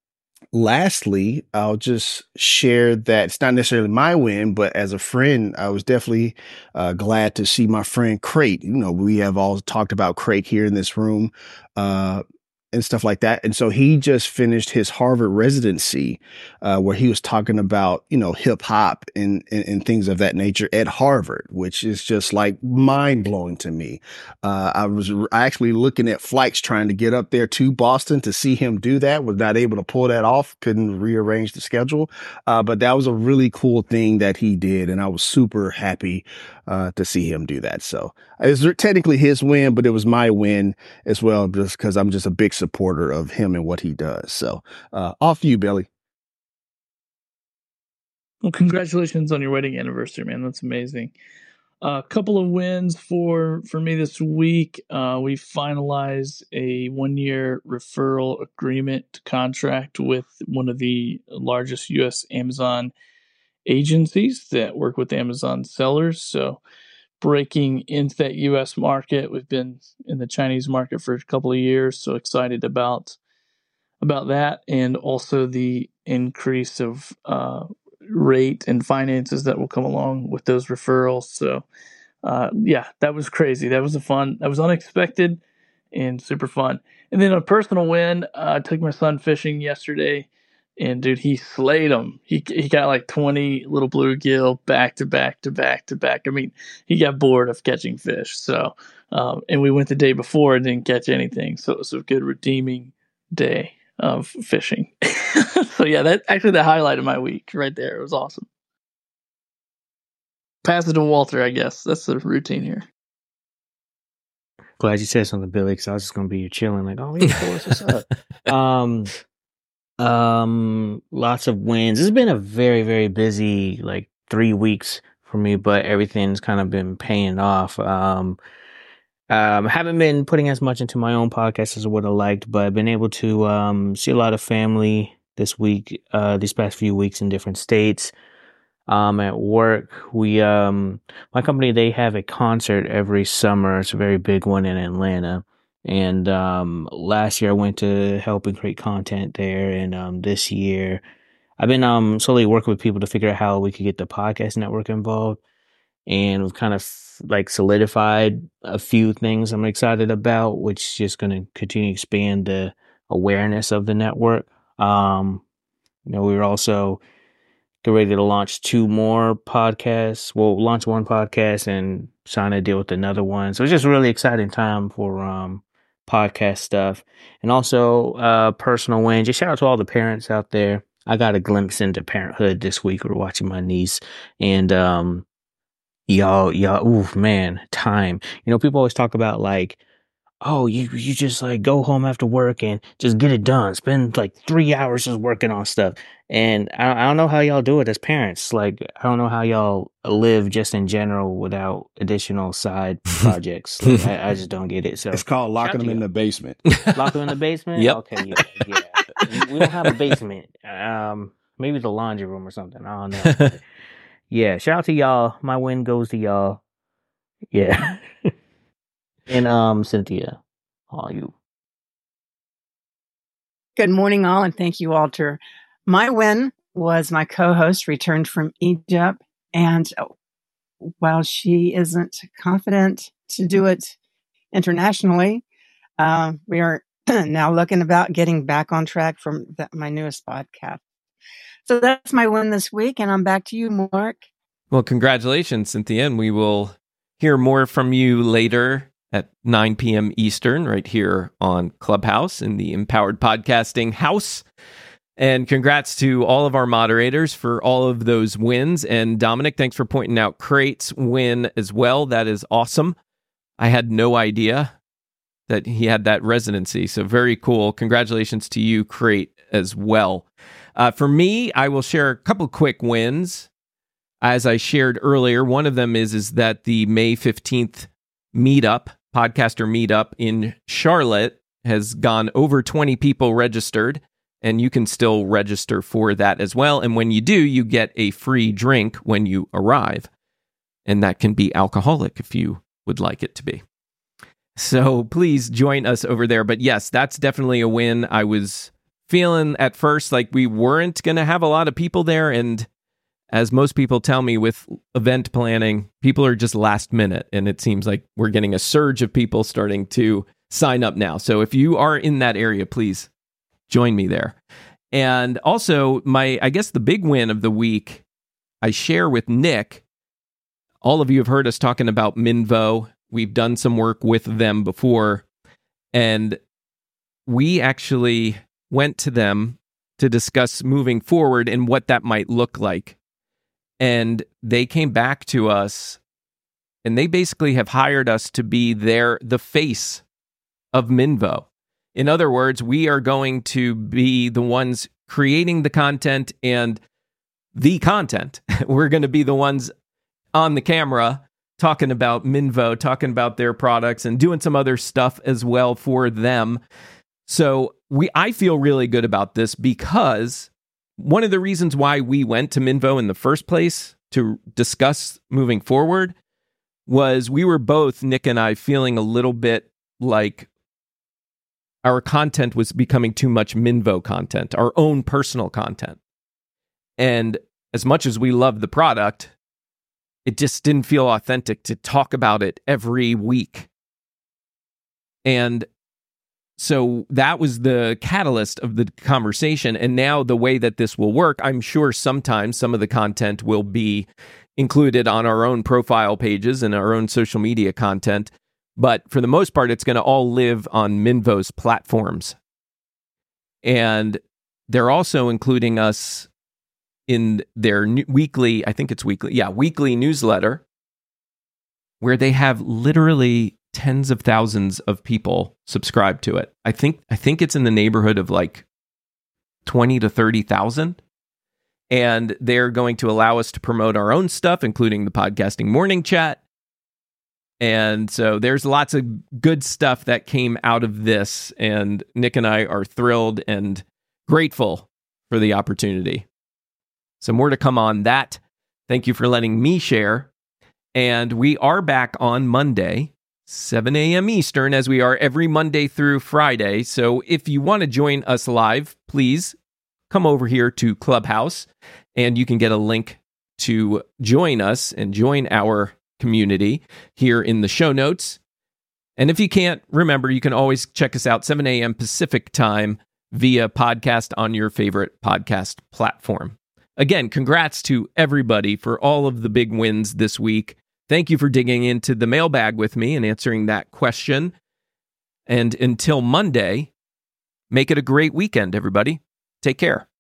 lastly, I'll just share that it's not necessarily my win, but as a friend, I was definitely glad to see my friend Crate. You know, we have all talked about Crate here in this room, and stuff like that. And so he just finished his Harvard residency, where he was talking about, you know, hip hop and things of that nature at Harvard, which is just like mind blowing to me. I was actually looking at flights trying to get up there to Boston to see him do that, was not able to pull that off, couldn't rearrange the schedule. But that was a really cool thing that he did. And I was super happy, to see him do that. So it was technically his win, but it was my win as well, just because I'm just a big supporter of him and what he does. So off to you, Billy. Well, congratulations on your wedding anniversary, man. That's amazing. A couple of wins for me this week. We finalized a 1-year referral agreement contract with one of the largest U.S. Amazon agencies that work with Amazon sellers. So breaking into that U.S. market. We've been in the Chinese market for a couple of years, so excited about that, and also the increase of rate and finances that will come along with those referrals. So, yeah, that was crazy. That was unexpected and super fun. And then a personal win, I took my son fishing yesterday, and dude, he slayed them. He got like 20 little bluegill back to back to back to back. I mean, he got bored of catching fish. So, and we went the day before and didn't catch anything. So it was a good redeeming day of fishing. So yeah, that's actually the highlight of my week right there. It was awesome. Pass it to Walter, I guess. That's the routine here. Glad you said something, Billy, because I was just gonna be chilling, like, oh yeah, what's up? Lots of wins. It's been a very, very busy like 3 weeks for me, but everything's kind of been paying off. Haven't been putting as much into my own podcast as I would have liked, but I've been able to see a lot of family this week, these past few weeks in different states. At work, my company, they have a concert every summer. It's a very big one in Atlanta. And last year I went to help and create content there. And this year I've been slowly working with people to figure out how we could get the podcast network involved. And we've kind of like solidified a few things I'm excited about, which is just going to continue to expand the awareness of the network. We were also get ready to launch 2 more podcasts. We'll launch 1 podcast and sign a deal with another one. So it's just a really exciting time for podcast stuff. And also personal win. Just shout out to all the parents out there. I got a glimpse into parenthood this week. We were watching my niece, and y'all, ooh, man, time. People always talk about like, oh, you just like go home after work and just get it done. Spend like 3 hours just working on stuff. And I don't know how y'all do it as parents. Like, I don't know how y'all live just in general without additional side projects. Like, I just don't get it. So it's called locking them in the basement. Lock them in the basement? Yep. Okay, yeah. We don't have a basement. Maybe the laundry room or something. I don't know. Yeah, shout out to y'all. My win goes to y'all. Yeah. And Cynthia, all you. Good morning, all, and thank you, Walter. My win was my co-host returned from Egypt, and while she isn't confident to do it internationally, we are now looking about getting back on track for my newest podcast. So that's my win this week, and I'm back to you, Mark. Well, congratulations, Cynthia, and we will hear more from you later at 9 p.m. Eastern, right here on Clubhouse in the Empowered Podcasting House. And congrats to all of our moderators for all of those wins. And Dominic, thanks for pointing out Crate's win as well. That is awesome. I had no idea that he had that residency. So very cool. Congratulations to you, Crate, as well. For me, I will share a couple quick wins. As I shared earlier, one of them is that the May 15th podcaster meetup in Charlotte has gone over 20 people registered, and you can still register for that as well. And when you do, you get a free drink when you arrive, and that can be alcoholic if you would like it to be. So please join us over there. But yes, that's definitely a win. I was feeling at first like we weren't going to have a lot of people there, and as most people tell me with event planning, people are just last minute, and it seems like we're getting a surge of people starting to sign up now. So if you are in that area, please join me there. And also, I guess the big win of the week, I share with Nick. All of you have heard us talking about Minvo. We've done some work with them before, and we actually went to them to discuss moving forward and what that might look like. And they came back to us, and they basically have hired us to be the face of Minvo. In other words, we are going to be the ones creating the content and the content. We're going to be the ones on the camera talking about Minvo, talking about their products, and doing some other stuff as well for them. So I feel really good about this because one of the reasons why we went to Minvo in the first place to discuss moving forward was we were both, Nick and I, feeling a little bit like our content was becoming too much Minvo content, our own personal content. And as much as we love the product, it just didn't feel authentic to talk about it every week. And so that was the catalyst of the conversation. And now the way that this will work, I'm sure sometimes some of the content will be included on our own profile pages and our own social media content. But for the most part, it's going to all live on Minvo's platforms. And they're also including us in their weekly, I think it's weekly, weekly newsletter, where they have literally tens of thousands of people subscribe to it. I think it's in the neighborhood of like 20 to 30,000. And they're going to allow us to promote our own stuff, including the Podcasting Morning Chat. And so there's lots of good stuff that came out of this. And Nick and I are thrilled and grateful for the opportunity. So more to come on that. Thank you for letting me share. And we are back on Monday, 7 a.m. Eastern, as we are every Monday through Friday. So if you want to join us live, please come over here to Clubhouse, and you can get a link to join us and join our community here in the show notes. And if you can't, remember, you can always check us out 7 a.m. Pacific time via podcast on your favorite podcast platform. Again, congrats to everybody for all of the big wins this week. Thank you for digging into the mailbag with me and answering that question. And until Monday, make it a great weekend, everybody. Take care.